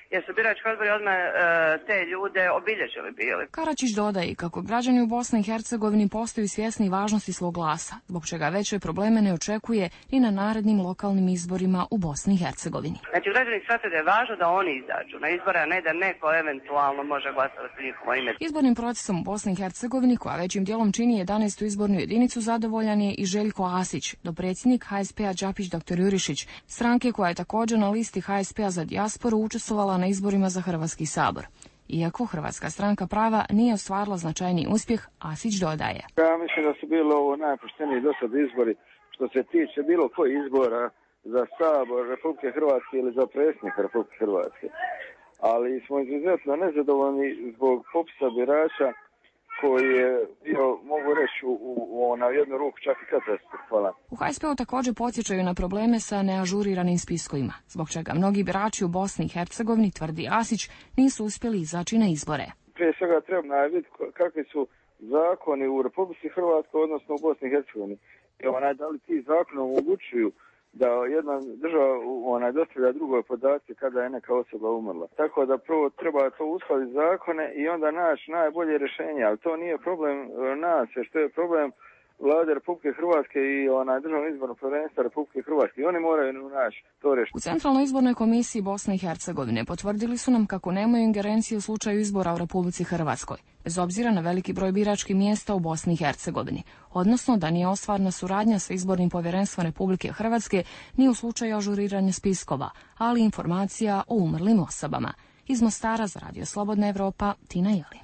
jer su birački odbori odmah te ljude obilježili bili. Karačić dodaje kako građani u Bosni i Hercegovini postaju svjesni važnosti svog glasa, zbog čega veće probleme ne očekuje ni na narednim lokalnim izborima u Bosni i Hercegovini. Znači građani shvate da je važno da oni izađu na izbore, a ne da neko eventualno može glasovati u njihovo ime. Izbornim procesom u Bosni i Hercegovini, koja većim dijelom čini 11. izbornu jedinicu, zadovoljan je i Željko Asić, dopredsjednik HSP-a Đapić dr. Jurišić, stranke koja je također na listi HSP-a za dijasporu učestvovala na izborima za Hrvatski sabor. Iako Hrvatska stranka prava nije ostvarila značajni uspjeh, Asić dodaje. Ja mislim da su bilo ovo najpošteniji do sad izbori što se tiče bilo koji izbora za Sabor Republike Hrvatske ili za predsjednika Republike Hrvatske. Ali smo izuzetno nezadovoljni zbog popisa birača koji je bio, mogu reći, na jednu ruku čak i katastrofalan. U HSP-u također podsjećaju na probleme sa neažuriranim spiskovima, zbog čega mnogi birači u Bosni i Hercegovini, tvrdi Asić, nisu uspjeli izaći na izbore. Prije svega treba vidjeti kakvi su zakoni u Republici Hrvatskoj, odnosno u Bosni i Hercegovini. Da li ti zakoni omogućuju da jedna država dostavlja drugoj podaci kada je neka osoba umrla. Tako da prvo treba to uskladiti zakone i onda naći najbolje rješenje, ali to nije problem nas, što je problem Vlade Republike Hrvatske i Državno izborno povjerenstvo Republike Hrvatske. I oni moraju naći to rješenje. U Centralnoj izbornoj komisiji Bosne i Hercegovine potvrdili su nam kako nemaju ingerencije u slučaju izbora u Republici Hrvatskoj, bez obzira na veliki broj biračkih mjesta u Bosni i Hercegovini, odnosno da nije ostvarna suradnja sa izbornim povjerenstvom Republike Hrvatske ni u slučaju ažuriranja spiskova, ali informacija o umrlim osobama. Iz Mostara za Radio Slobodna Evropa, Tina Jelin.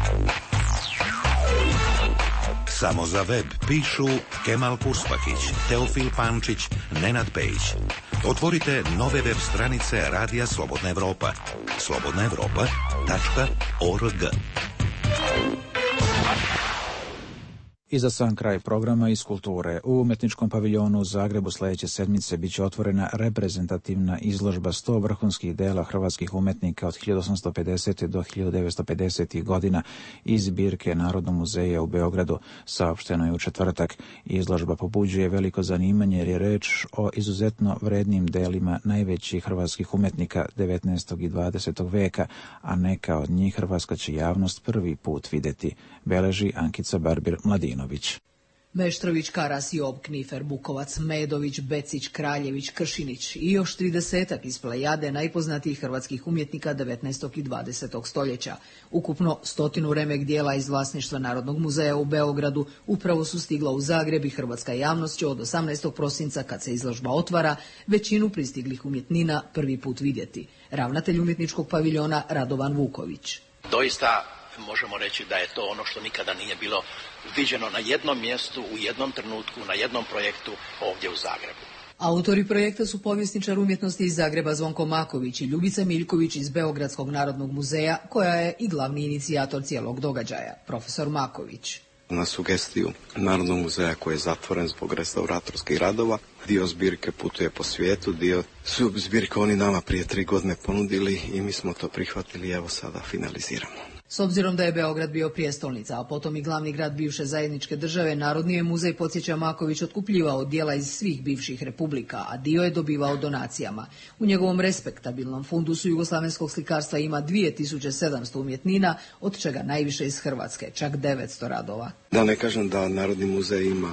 Samo za web pišu Kemal Kurspakić, Teofil Pančić, Nenad Pejić. Otvorite nove web stranice Radija Slobodna Evropa. slobodnaevropa.org. I za sam kraj programa iz kulture. U umetničkom paviljonu u Zagrebu sljedeće sedmice bit će otvorena reprezentativna izložba 100 vrhunskih dela hrvatskih umetnika od 1850. do 1950. godina iz zbirke Narodnog muzeja u Beogradu, saopšteno je u četvrtak. Izložba pobuđuje veliko zanimanje jer je reč o izuzetno vrednim delima najvećih hrvatskih umetnika 19. i 20. veka, a neka od njih hrvatska će javnost prvi put vidjeti, beleži Ankica Barbir-Mladinović. Meštrović, Karas, Job, Knifer, Bukovac, Medović, Becić, Kraljević, Kršinić i još 30 iz plejade najpoznatijih hrvatskih umjetnika 19. i 20. stoljeća. Ukupno 100 remek dijela iz vlasništva Narodnog muzeja u Beogradu upravo su stigla u Zagreb i hrvatska javnost će od 18. prosinca, kad se izložba otvara, većinu pristiglih umjetnina prvi put vidjeti. Ravnatelj umjetničkog paviljona Radovan Vuković. Doista možemo reći da je to ono što nikada nije bilo viđeno na jednom mjestu, u jednom trenutku, na jednom projektu ovdje u Zagrebu. Autori projekta su povjesničar umjetnosti iz Zagreba Zvonko Maković i Ljubica Miljković iz Beogradskog Narodnog muzeja, koja je i glavni inicijator cijelog događaja, profesor Maković. Na sugestiju Narodnog muzeja koji je zatvoren zbog restauratorskih radova, dio zbirke putuje po svijetu, dio su zbirke oni nama prije 3 godine ponudili i mi smo to prihvatili i evo sada finaliziramo. S obzirom da je Beograd bio prijestolnica, a potom i glavni grad bivše zajedničke države, Narodni je muzej, podsjeća Maković, otkupljivao dijela iz svih bivših republika, a dio je dobivao donacijama. U njegovom respektabilnom fundusu jugoslavenskog slikarstva ima 2700 umjetnina, od čega najviše iz Hrvatske, čak 900 radova. Da ne kažem da Narodni muzej ima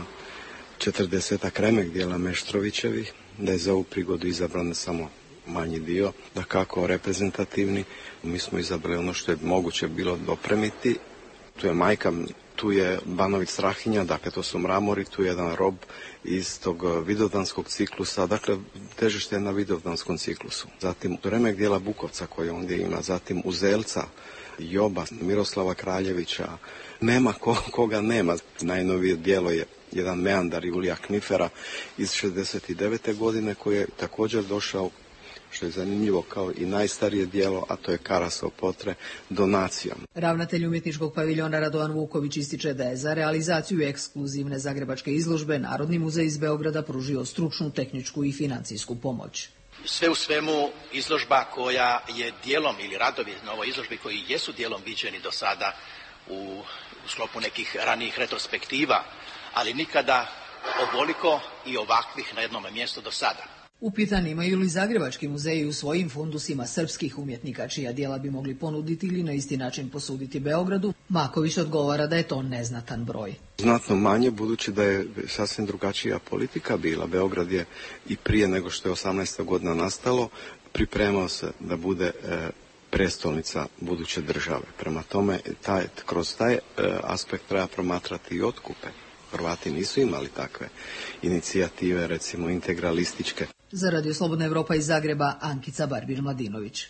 40 remek dijela Meštrovićevih, da je za ovu prigodu izabran samo manji dio, da kako reprezentativni. Mi smo izabrali ono što je moguće bilo dopremiti. Tu je Majka, tu je Banović Strahinja, dakle to su mramori, tu je jedan rob iz tog vidovdanskog ciklusa, dakle težište je na vidovdanskom ciklusu. Zatim remek dijela Bukovca koji ondje ima, zatim Uzelca, Joba, Miroslava Kraljevića, nema koga nema. Najnovije dijelo je jedan meandar Julija Knifera iz 69. godine koji je također došao, što je zanimljivo, kao i najstarije dijelo, a to je Karasov Potre, donacijom. Ravnatelj umjetničkog paviljona Radovan Vuković ističe da je za realizaciju ekskluzivne zagrebačke izložbe Narodni muzej iz Beograda pružio stručnu, tehničku i financijsku pomoć. Sve u svemu izložba koja je dijelom, ili radovi na ovoj izložbi koji jesu dijelom viđeni do sada u sklopu nekih ranijih retrospektiva, ali nikada ovoliko i ovakvih na jednom mjestu do sada. Upitan imaju li Zagrebački muzeji u svojim fundusima srpskih umjetnika čija djela bi mogli ponuditi ili na isti način posuditi Beogradu, Maković odgovara da je to neznatan broj. Znatno manje, budući da je sasvim drugačija politika bila. Beograd je i prije nego što je 18. godina nastalo pripremao se da bude prestolnica buduće države. Prema tome, kroz taj aspekt treba promatrati i otkupe. Hrvati nisu imali takve inicijative, recimo integralističke. Za Radio Slobodna Evropa iz Zagreba, Ankica Barbir-Mladinović.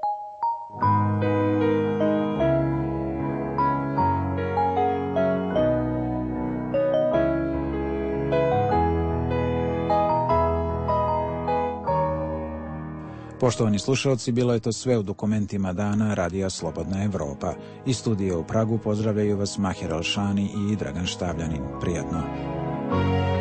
Poštovani slušalci, bilo je to sve u dokumentima dana Radija Slobodna Evropa. Iz studija u Pragu pozdravljaju vas Mahir Alšani i Dragan Štavljanin. Prijatno.